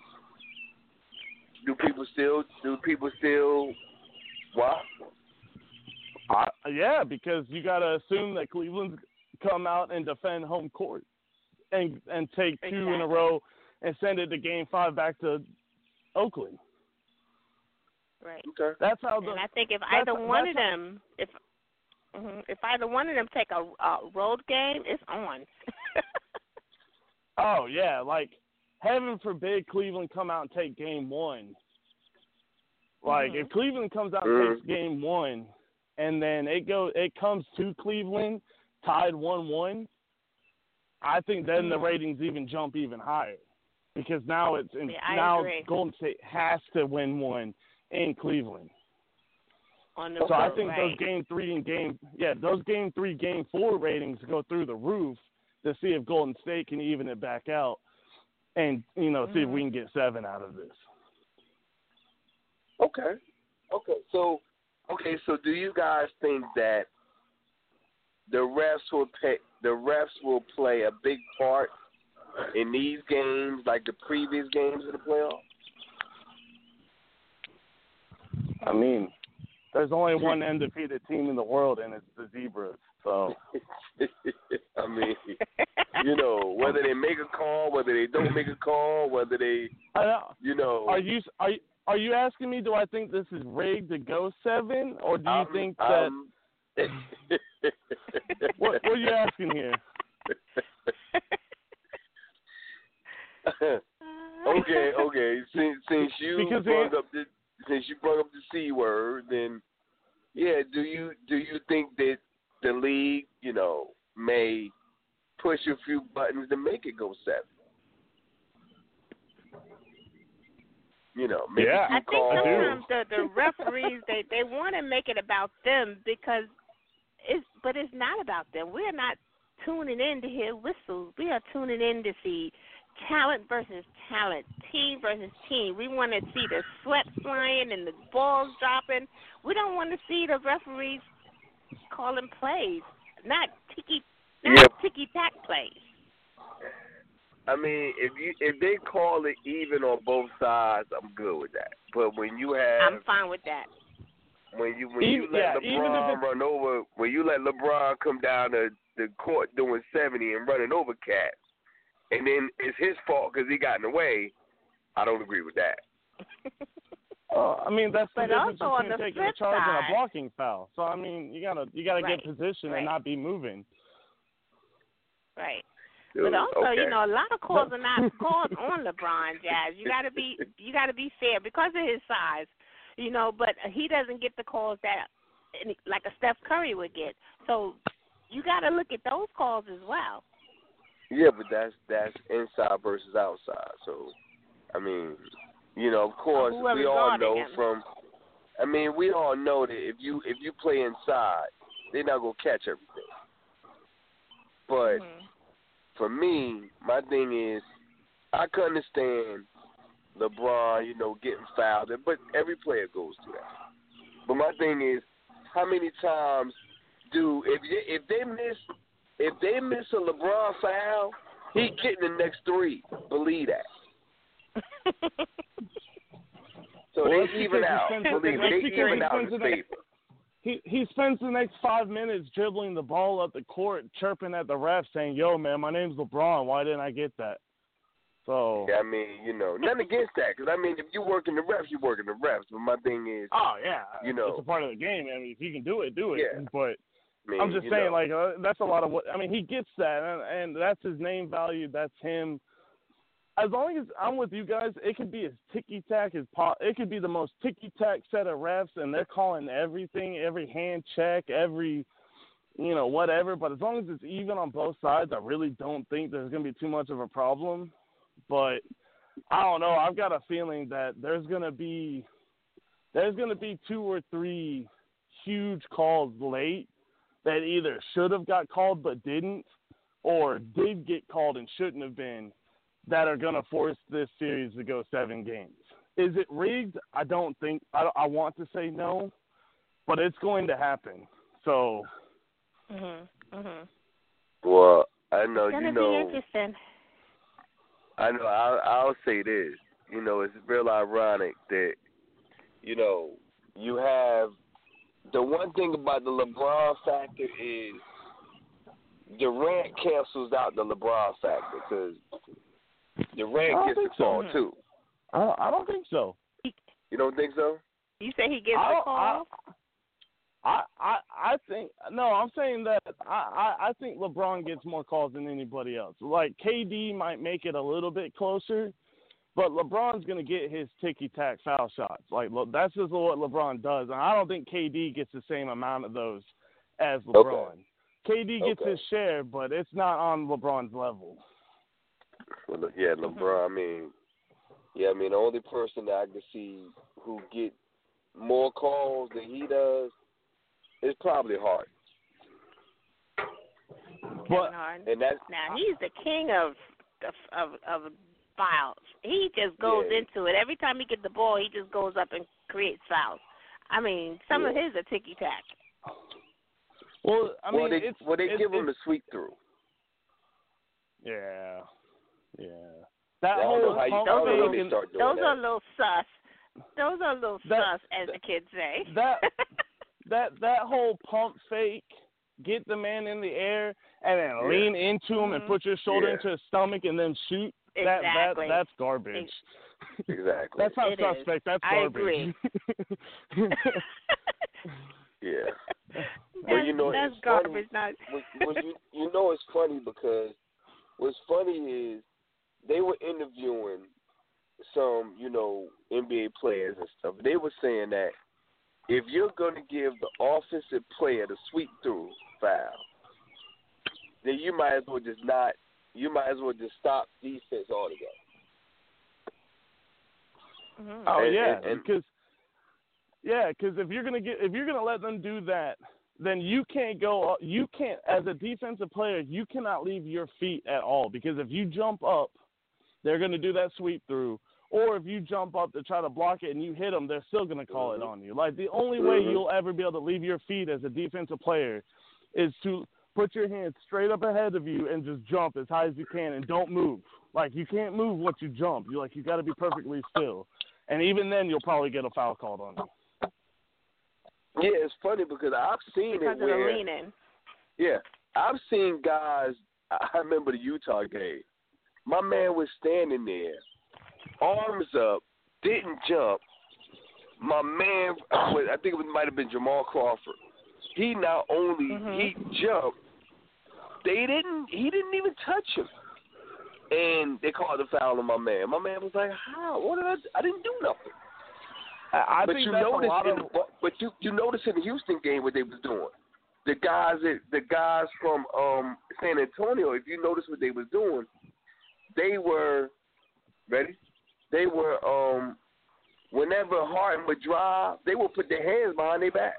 do people still do people still what? Uh, yeah, because you got to assume that Cleveland's come out and defend home court and and take two Exactly. in a row and send it to Game Five back to Oakland. Right. Okay. That's how the And I think if that's- either one of that's how- them, if mhm, if either one of them take a, a road game, it's on. Oh yeah, like heaven forbid Cleveland come out and take game one. Like Mhm. if Cleveland comes out Mhm. and takes game one, and then it go it comes to Cleveland tied one one, I think then the Mhm. ratings even jump even higher because now it's in, Yeah, I now agree. Golden State has to win one in Cleveland. On the So I road, think right. those game three and game yeah those game three game four ratings go through the roof to see if Golden State can even it back out and you know see if we can get seven out of this. Okay. Okay. So okay, so do you guys think that the refs will pay, the refs will play a big part in these games like the previous games of the playoffs? I mean, there's only one undefeated team in the world, and it's the Zebras. So I mean, you know, whether they make a call, whether they don't make a call, whether they, I know. you know, Are you are you- are you asking me? Do I think this is rigged to go seven, or do you I'm- think that? I'm- what, what are you asking here? okay, okay. Since since you Because brought they- up the since you brought up the C word, then yeah, do you do you think that the league, you know, may push a few buttons to make it go seven? You know, make Yeah. a few I think calls. sometimes the, the referees they, they want to make it about them because it's but it's not about them. We're not tuning in to hear whistles. We are tuning in to see talent versus talent, team versus team. We want to see the sweat flying and the balls dropping. We don't want to see the referees calling plays, not ticky, not Yep. ticky tack plays. I mean, if you if they call it even on both sides, I'm good with that. But when you have I'm fine with that. when you when you Even- let yeah, even if LeBron it's- run over when you let LeBron come down the the court doing seventy and running over cats, and then it's his fault because he got in the way, I don't agree with that. Uh, I mean, that's the But difference also on between the taking a flip charge and side- a blocking foul. So I mean, you gotta you gotta Right, get position right. and not be moving. Right. Dude, But also, okay. you know, a lot of calls are not called on LeBron, Jazz. You gotta be you gotta be fair because of his size, you know. But he doesn't get the calls that like a Steph Curry would get. So you gotta look at those calls as well. Yeah, but that's that's inside versus outside. So, I mean, you know, of course, whoever's we all guarding know him. from. I mean, we all know that if you if you play inside, they're not gonna catch everything. But Mhm. for me, my thing is, I can understand LeBron, you know, getting fouled, but every player goes through that. But my thing is, how many times do if you, if they miss if they miss a LeBron foul, he getting the next three. Believe that. So Well, they it's even because he out. spends- Believe me, it's they because even he out spends in the next- favor. He he spends the next five minutes dribbling the ball up the court, chirping at the ref, saying, "Yo, man, my name's LeBron. Why didn't I get that?" So. Yeah, I mean, you know, nothing against that, because I mean, if you work in the refs, you work in the refs. But my thing is, Oh yeah, You know. it's a part of the game. I mean, if you can do it, do it. Yeah. But I mean, I'm just you saying, know, like, uh, that's a lot of what. I mean, he gets that, and, and that's his name value. That's him. As long as I'm with you guys, it could be as ticky tack as po- It could be the most ticky tack set of refs, and they're calling everything, every hand check, every, you know, whatever. But as long as it's even on both sides, I really don't think there's going to be too much of a problem. But I don't know. I've got a feeling that there's going to be there's going to be two or three huge calls late that either should have got called but didn't, or did get called and shouldn't have been, that are going to force this series to go seven games. Is it rigged? I don't think. I, I want to say no, but it's going to happen. So. Mhm. Mhm. well, I know It's you gonna know. be interesting. I know. I'll, I'll say this. You know, it's real ironic that, you know, you have the one thing about the LeBron factor is Durant cancels out the LeBron factor because I Durant don't gets the think so. call too. I don't, I don't think so. You don't think so? You say he gets I the don't- call? I, I I think no. I'm saying that I, I I think LeBron gets more calls than anybody else. Like K D might make it a little bit closer, but LeBron's gonna get his ticky tack foul shots. Like that's just what LeBron does, and I don't think K D gets the same amount of those as LeBron. Okay. K D gets Okay. his share, but it's not on LeBron's level. Well, look, yeah, LeBron. I mean, yeah, I mean, the only person that I can see who get more calls than he does is probably Harden, But Harden. and that's Now he's the king of of of, of fouls. He just goes Yeah. into it. Every time he gets the ball, he just goes up and creates fouls. I mean, some of Yeah. his are ticky tack. well, I mean, well, they it's well they it's, give him it's, the sweep through. yeah, yeah. That I don't whole know how you, I pump don't know when fake they and- start doing Those that. are a little sus. Those are a little That- sus, as the kids say. that that that whole pump fake, get the man in the air and then Yeah. lean into him and Mhm. put your shoulder Yeah. into his stomach and then shoot. That Exactly. that that's garbage. Exactly. That's not It is. suspect. That's I garbage. Yeah. That's, Well, you know, that's it's garbage. funny. Not. What, what you, you know, it's funny because what's funny is they were interviewing some, you know, N B A players and stuff. They were saying that if you're going to give the offensive player the sweep through foul, then you might as well just not. You might as well just stop defense altogether. Mhm. Oh And- yeah, and- and- because yeah, because if you're gonna get if you're gonna let them do that, then you can't go. You can't as a defensive player, you cannot leave your feet at all because if you jump up, they're gonna do that sweep through, Or if you jump up to try to block it and you hit them, they're still going to call it on you. Like, the only way you'll ever be able to leave your feet as a defensive player is to put your hands straight up ahead of you and just jump as high as you can and don't move. Like, you can't move once you jump. You like you got to be perfectly still. And even then, you'll probably get a foul called on you. Yeah, it's funny because I've seen because it of where, the leaning. yeah, I've seen guys. I remember the Utah game. My man was standing there, arms up, didn't jump. My man, I think it might have been Jamal Crawford. He not only mm-hmm. he jumped, they didn't. He didn't even touch him, and they called the foul on my man. My man was like, "How? What did I? I didn't do nothing." I, I but think you that's notice, a lot in, of. but you you notice in the Houston game what they was doing. The guys that the guys from um, San Antonio, if you notice what they was doing, they were ready. They were um, whenever Harden would drive, they would put their hands behind their back.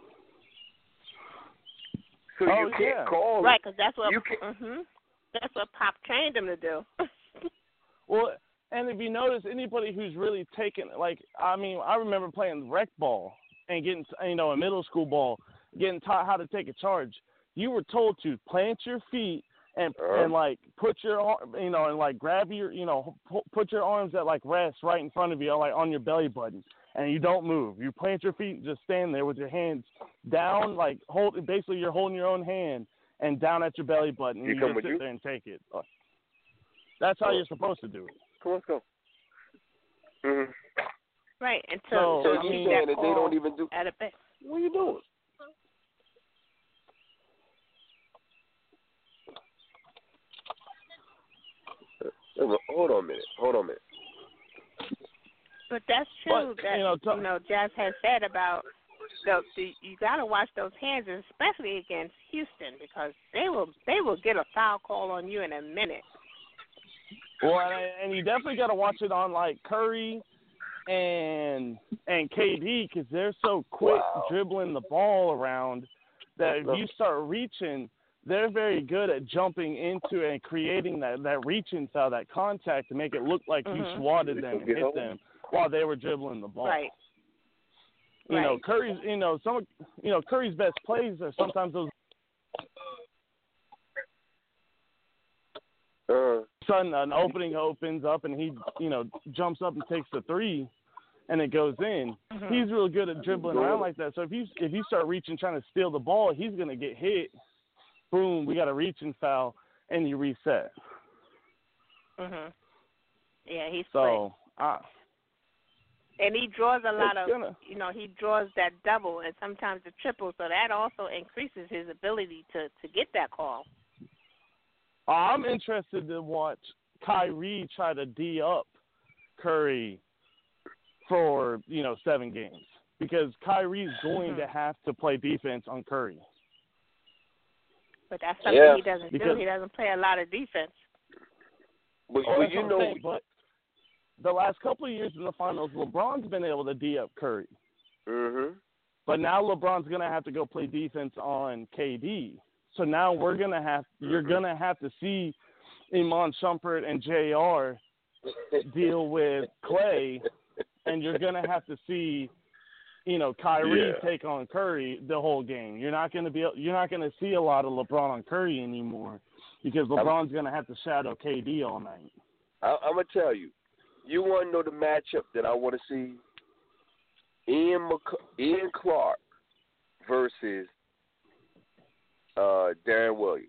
So oh, you can't yeah. call right, because that's what you can, mm-hmm, that's what Pop trained them to do. Well, and if you notice, anybody who's really taken, like, I mean, I remember playing rec ball and getting, you know, in middle school ball, getting taught how to take a charge. You were told to plant your feet and uh-huh. and like put your, you know, and like grab your, you know, put your arms at like rest right in front of you, like on your belly button, and you don't move. You plant your feet and just stand there with your hands down, like hold. Basically, you're holding your own hand and down at your belly button. And you you come just with sit you? there and take it. That's how oh. you're supposed to do it. Come on, let's go. Mm-hmm. Right, until So, so so you you saying that that they don't even do? at a bit. What are you doing? Hold on a minute. Hold on a minute. But that's true. But, that you know, t- you know, Jazz has said about the, the you got to watch those hands, especially against Houston, because they will they will get a foul call on you in a minute. Well, and, and you definitely got to watch it on like Curry and and K D because they're so quick wow. dribbling the ball around that if you start reaching, they're very good at jumping into and creating that, that reaching foul, that contact to make it look like mm-hmm. you swatted them and hit them while they were dribbling the ball. Right. You right. know, Curry's. You know, some. You know, Curry's best plays are sometimes those. Uh, Sudden, an opening opens up and he, you know, jumps up and takes the three, and it goes in. Mm-hmm. He's really good at dribbling around like that. So if you if you start reaching, trying to steal the ball, he's gonna get hit. Boom, we got a reaching foul, and you reset. Mhm. Yeah, he's so. Uh, and he draws a lot of, gonna, you know, he draws that double and sometimes the triple, so that also increases his ability to, to get that call. I'm interested to watch Kyrie try to D up Curry for, you know, seven games because Kyrie's going mm-hmm. to have to play defense on Curry. But that's something yeah, he doesn't because, do. He doesn't play a lot of defense. But, oh, but you know, saying, but the last couple of years in the finals, LeBron's been able to D up Curry. Mm-hmm. But now LeBron's going to have to go play defense on K D. So now we're going to have – you're going to have to see Iman Shumpert and J R deal with Clay, and you're going to have to see, you know, Kyrie yeah. take on Curry the whole game. You're not going to be – you're not going to see a lot of LeBron on Curry anymore because LeBron's going to have to shadow K D all night. I, I'm going to tell you. You want to know the matchup that I want to see? Ian McC- Ian Clark versus uh, Darren Williams.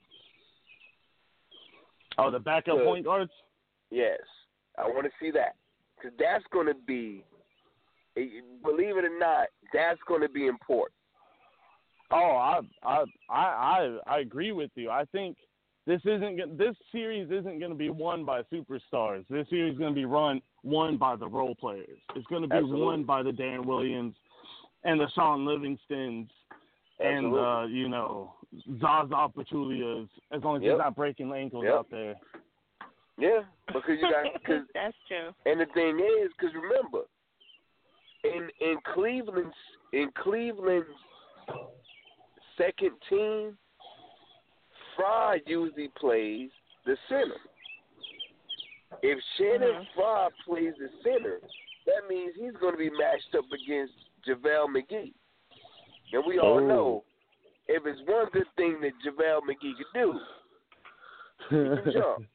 Oh, the backup so, point guards? Yes. I want to see that. Because that's going to be, believe it or not, that's going to be important. Oh, I I I I agree with you. I think this isn't this series isn't going to be won by superstars. This series is going to be run won by the role players. It's going to be Absolutely. won by the Dan Williams and the Sean Livingstons and Absolutely. uh, you know Zaza Pachulias. As long as Yep. he's not breaking ankles Yep. out there. Yeah, because you got cause, that's true. and the thing is, because remember, in in Cleveland's in Cleveland's second team, Fry usually plays the center. If Shannon Mhm. Fry plays the center, that means he's going to be matched up against JaVale McGee. And we all Oh. know if it's one good thing that JaVale McGee could do, he can jump.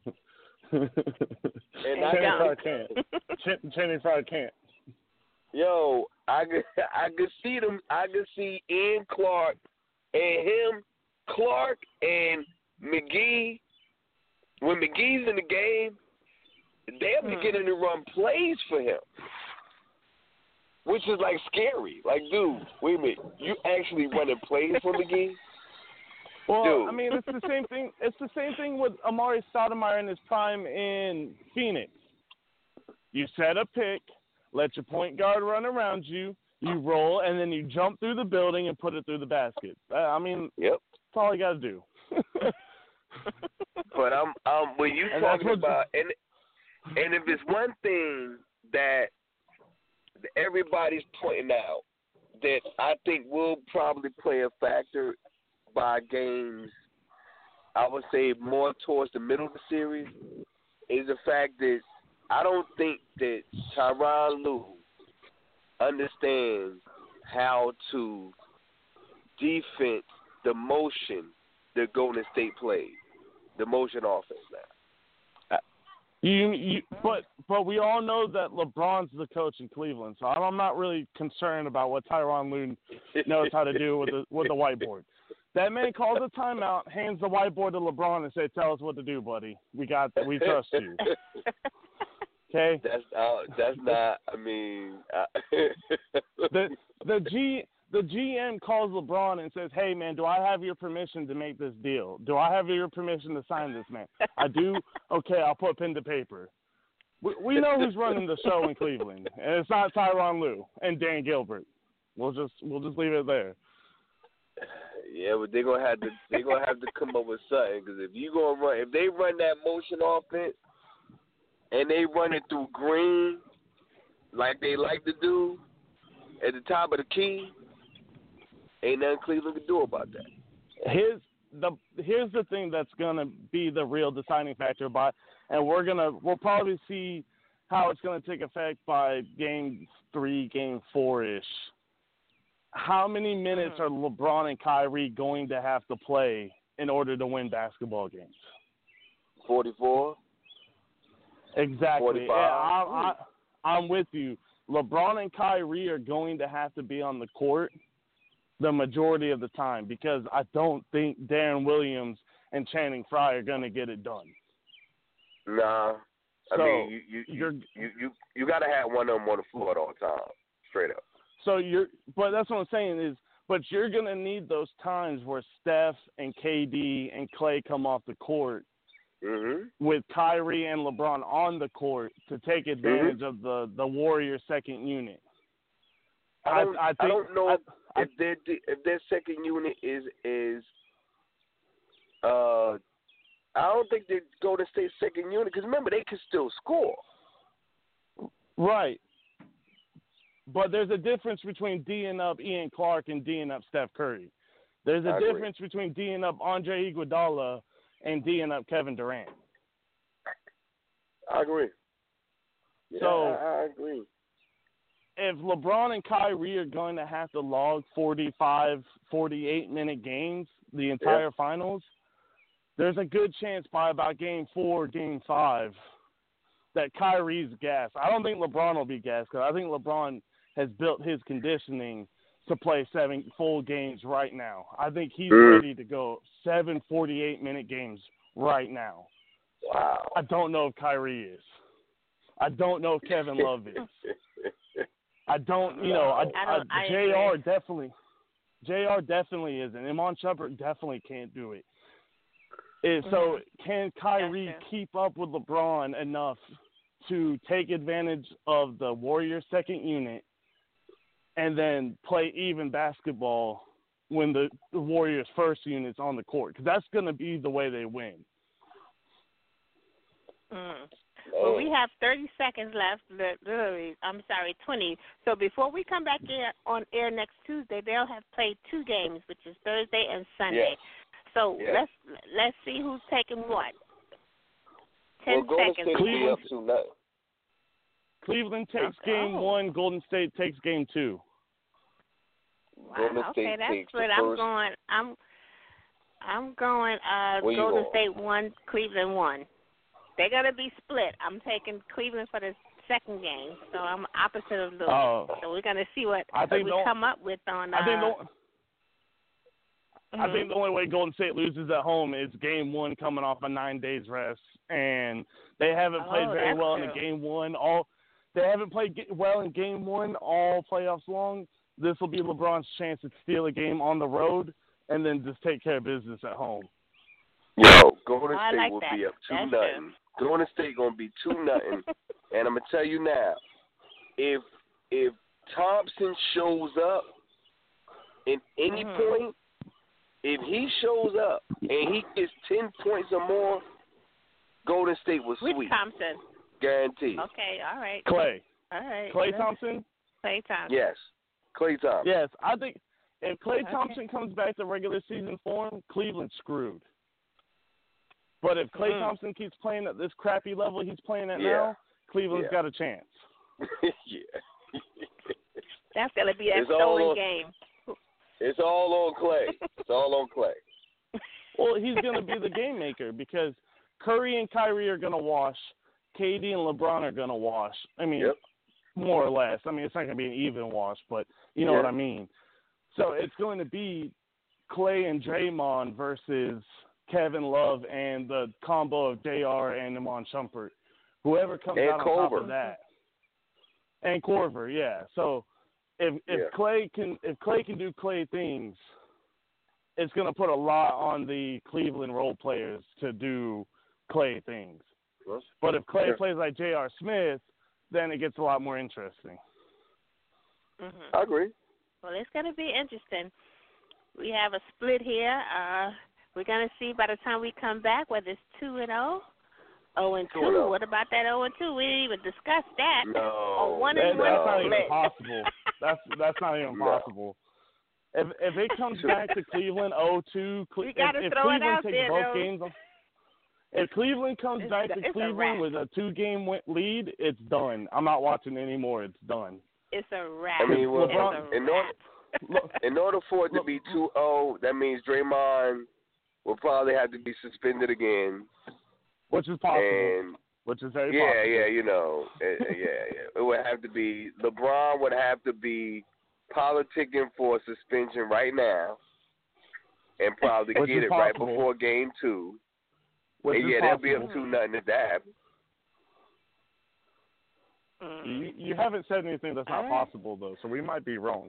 And I Channing Frye jump. can't. Ch- Channing Frye can't. Yo, I could, I could see them. I could see Ian Clark and him, Clark and McGee. When McGee's in the game, they're Hmm. beginning to run plays for him, which is like scary. Like, dude, wait a minute, you actually running plays for McGee? Well, Dude. I mean, it's the same thing. It's the same thing with Amari Stoudemire in his prime in Phoenix. You set a pick, let your point guard run around you, you roll, and then you jump through the building and put it through the basket. Uh, I mean, Yep. that's all you got to do. But I'm, um, when you And that's talking what- about, and and if it's one thing that everybody's pointing out that I think will probably play a factor by games, I would say more towards the middle of the series, is the fact that I don't think that Tyronn Lue understands how to defend the motion that Golden State plays, the motion offense now. You, you, but but we all know that LeBron's the coach in Cleveland, so I'm not really concerned about what Tyronn Lue knows how to do with the with the whiteboard. That man calls a timeout, hands the whiteboard to LeBron, and says, "Tell us what to do, buddy. We got, we trust you." Okay. That's uh, that's not. I mean, uh, The the G the G M calls LeBron and says, "Hey man, do I have your permission to make this deal? Do I have your permission to sign this man? I do. Okay, I'll put pen to paper." We, we know who's running the show in Cleveland, and it's not Tyronn Lue and Dan Gilbert. We'll just we'll just leave it there. yeah, but they're gonna have to they're gonna have to come up with something, because if you gonna run, if they run that motion offense and they run it through Green like they like to do at the top of the key, ain't nothing Cleveland can do about that. His the here's the thing that's gonna be the real deciding factor, by and we're gonna we'll probably see how it's gonna take effect by game three, game four ish. How many minutes are LeBron and Kyrie going to have to play in order to win basketball games? Forty-four. Exactly. forty-five. Yeah, I, I, I'm with you. LeBron and Kyrie are going to have to be on the court the majority of the time, because I don't think Darren Williams and Channing Frye are going to get it done. Nah. I So, mean, you you you're you, you, you, you got to have one of them on the floor at all times, straight up. So you're, but that's what I'm saying is, but you're going to need those times where Steph and K D and Klay come off the court Mm-hmm. with Kyrie and LeBron on the court to take advantage of the, the Warriors' second unit. I don't, I, I, think, I don't know I, if their if their second unit is is uh I don't think they go to State second unit, because remember, they can still score. Right. But there's a difference between D'ing up Ian Clark and D'ing up Steph Curry. There's a I agree. difference between D'ing up Andre Iguodala and D'ing up Kevin Durant. I agree. Yeah, So- I, I agree. If LeBron and Kyrie are going to have to log forty-five, forty-eight minute games the entire Yeah. finals, there's a good chance by about game four, game five, that Kyrie's gassed. I don't think LeBron will be gassed, because I think LeBron has built his conditioning to play seven full games right now. I think he's Mm. ready to go seven forty-eight minute games right now. Wow. I don't know if Kyrie is. I don't know if Kevin Love is. I don't, you know, I, I don't- I, I J R agree. definitely, J R definitely isn't. Iman Shumpert definitely can't do it. It So can Kyrie That's true. keep up with LeBron enough to take advantage of the Warriors' second unit and then play even basketball when the, the Warriors' first unit's on the court? Because that's going to be the way they win. Mm. Oh. Well, we have thirty seconds left. li- Literally, I'm sorry, twenty. So before we come back air, on air next Tuesday, they'll have played two games, which is Thursday and Sunday. Yes. So Yes. let's let's see who's taking what. ten well, Golden seconds. State will be up two nothing. Cleveland takes Okay. game one. Golden State takes game two. Wow. Golden Okay, State that's takes the good. I'm first- going. I'm. I'm going. Uh, Where you Golden going? State one, Cleveland one. They're gonna be split. I'm taking Cleveland for the second game, so I'm opposite of Louis. Oh. So we're gonna see what I think we the- come up with on. Uh, I think the, I mhm. think the only way Golden State loses at home is game one coming off a nine days rest, and they haven't played Oh, very that's well in true. the game one. All they haven't played ge- well in game one all playoffs long. This will be LeBron's chance to steal a game on the road and then just take care of business at home. Yo, Golden I State like will that. be up two That's nothing. Golden State gonna be two nothing, and I'm gonna tell you now, if if Thompson shows up in any Mhm. point, if he shows up and he gets ten points or more, Golden State will Which sweep, Thompson? guaranteed. Okay, all right. Clay, All right. Clay Good. Thompson. Clay Thompson. Yes, Klay Thompson. Yes, I think if Klay Okay. Thompson comes back to regular season form, Cleveland's screwed. But if Klay Mhm. Thompson keeps playing at this crappy level he's playing at Yeah. now, Cleveland's Yeah. got a chance. yeah. That's gonna be that It's all stolen on- game. It's all on Clay. It's all on Clay. Well, he's going to be the game maker because Curry and Kyrie are going to wash. K D and LeBron are going to wash. I mean, Yep. more or less. I mean, it's not going to be an even wash, but you know Yeah. what I mean. So it's going to be Clay and Draymond versus Kevin Love and the combo of J R and Iman Shumpert. Whoever comes And out on top Korver. of that. And Corver, yeah. So if if Yeah. Clay can if Clay can do Clay things, it's going to put a lot on the Cleveland role players to do Clay things. But if Clay Sure. plays like J R. Smith, then it gets a lot more interesting. Mhm. I agree. Well, it's going to be interesting. We have a split here. Uh, we're going to see by the time we come back whether it's two and oh, oh and Two and two. oh. What about that oh and two? We didn't even discuss that. No. Or one That, and one that's not no. even split. possible. That's that's not even No. possible. If if it comes back to Cleveland oh two, Cle- We if, gotta if throw it Cleveland out takes there, both though. games, if Cleveland comes It's back a- to it's a Cleveland wrap. with a two-game win- lead, it's done. I'm not watching anymore. It's done. It's a wrap. I mean, well, LeBron- it's a in order, wrap. Look, in order for it to Look- be two oh, that means Draymond will probably have to be suspended again. which is possible. And Which is very yeah, possible. yeah, you know, eh, eh, yeah, yeah. It would have to be LeBron would have to be politicking for a suspension right now, and probably Which get is it right possible. before game two. Which and is yeah, they'll possible. be up two nothing if that happens. Mm. You, you haven't said anything that's not All right. possible, though, so we might be wrong.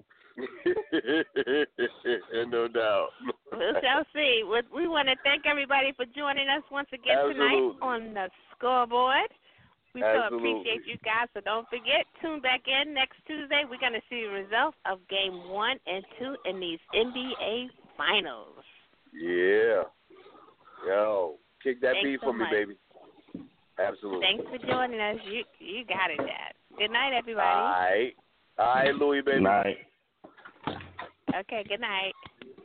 No doubt. We shall see. We, we want to thank everybody for joining us once again tonight Absolutely. on the scoreboard. We so Absolutely. appreciate you guys. So don't forget, tune back in next Tuesday. We're going to see the results of game one and two in these N B A finals. Yeah. Yo, kick that Thanks beat so for me, much. baby. Absolutely. Thanks for joining us. You you got it, Dad. Good night, All everybody. right. All right, Louis, baby. Night. Okay, good night.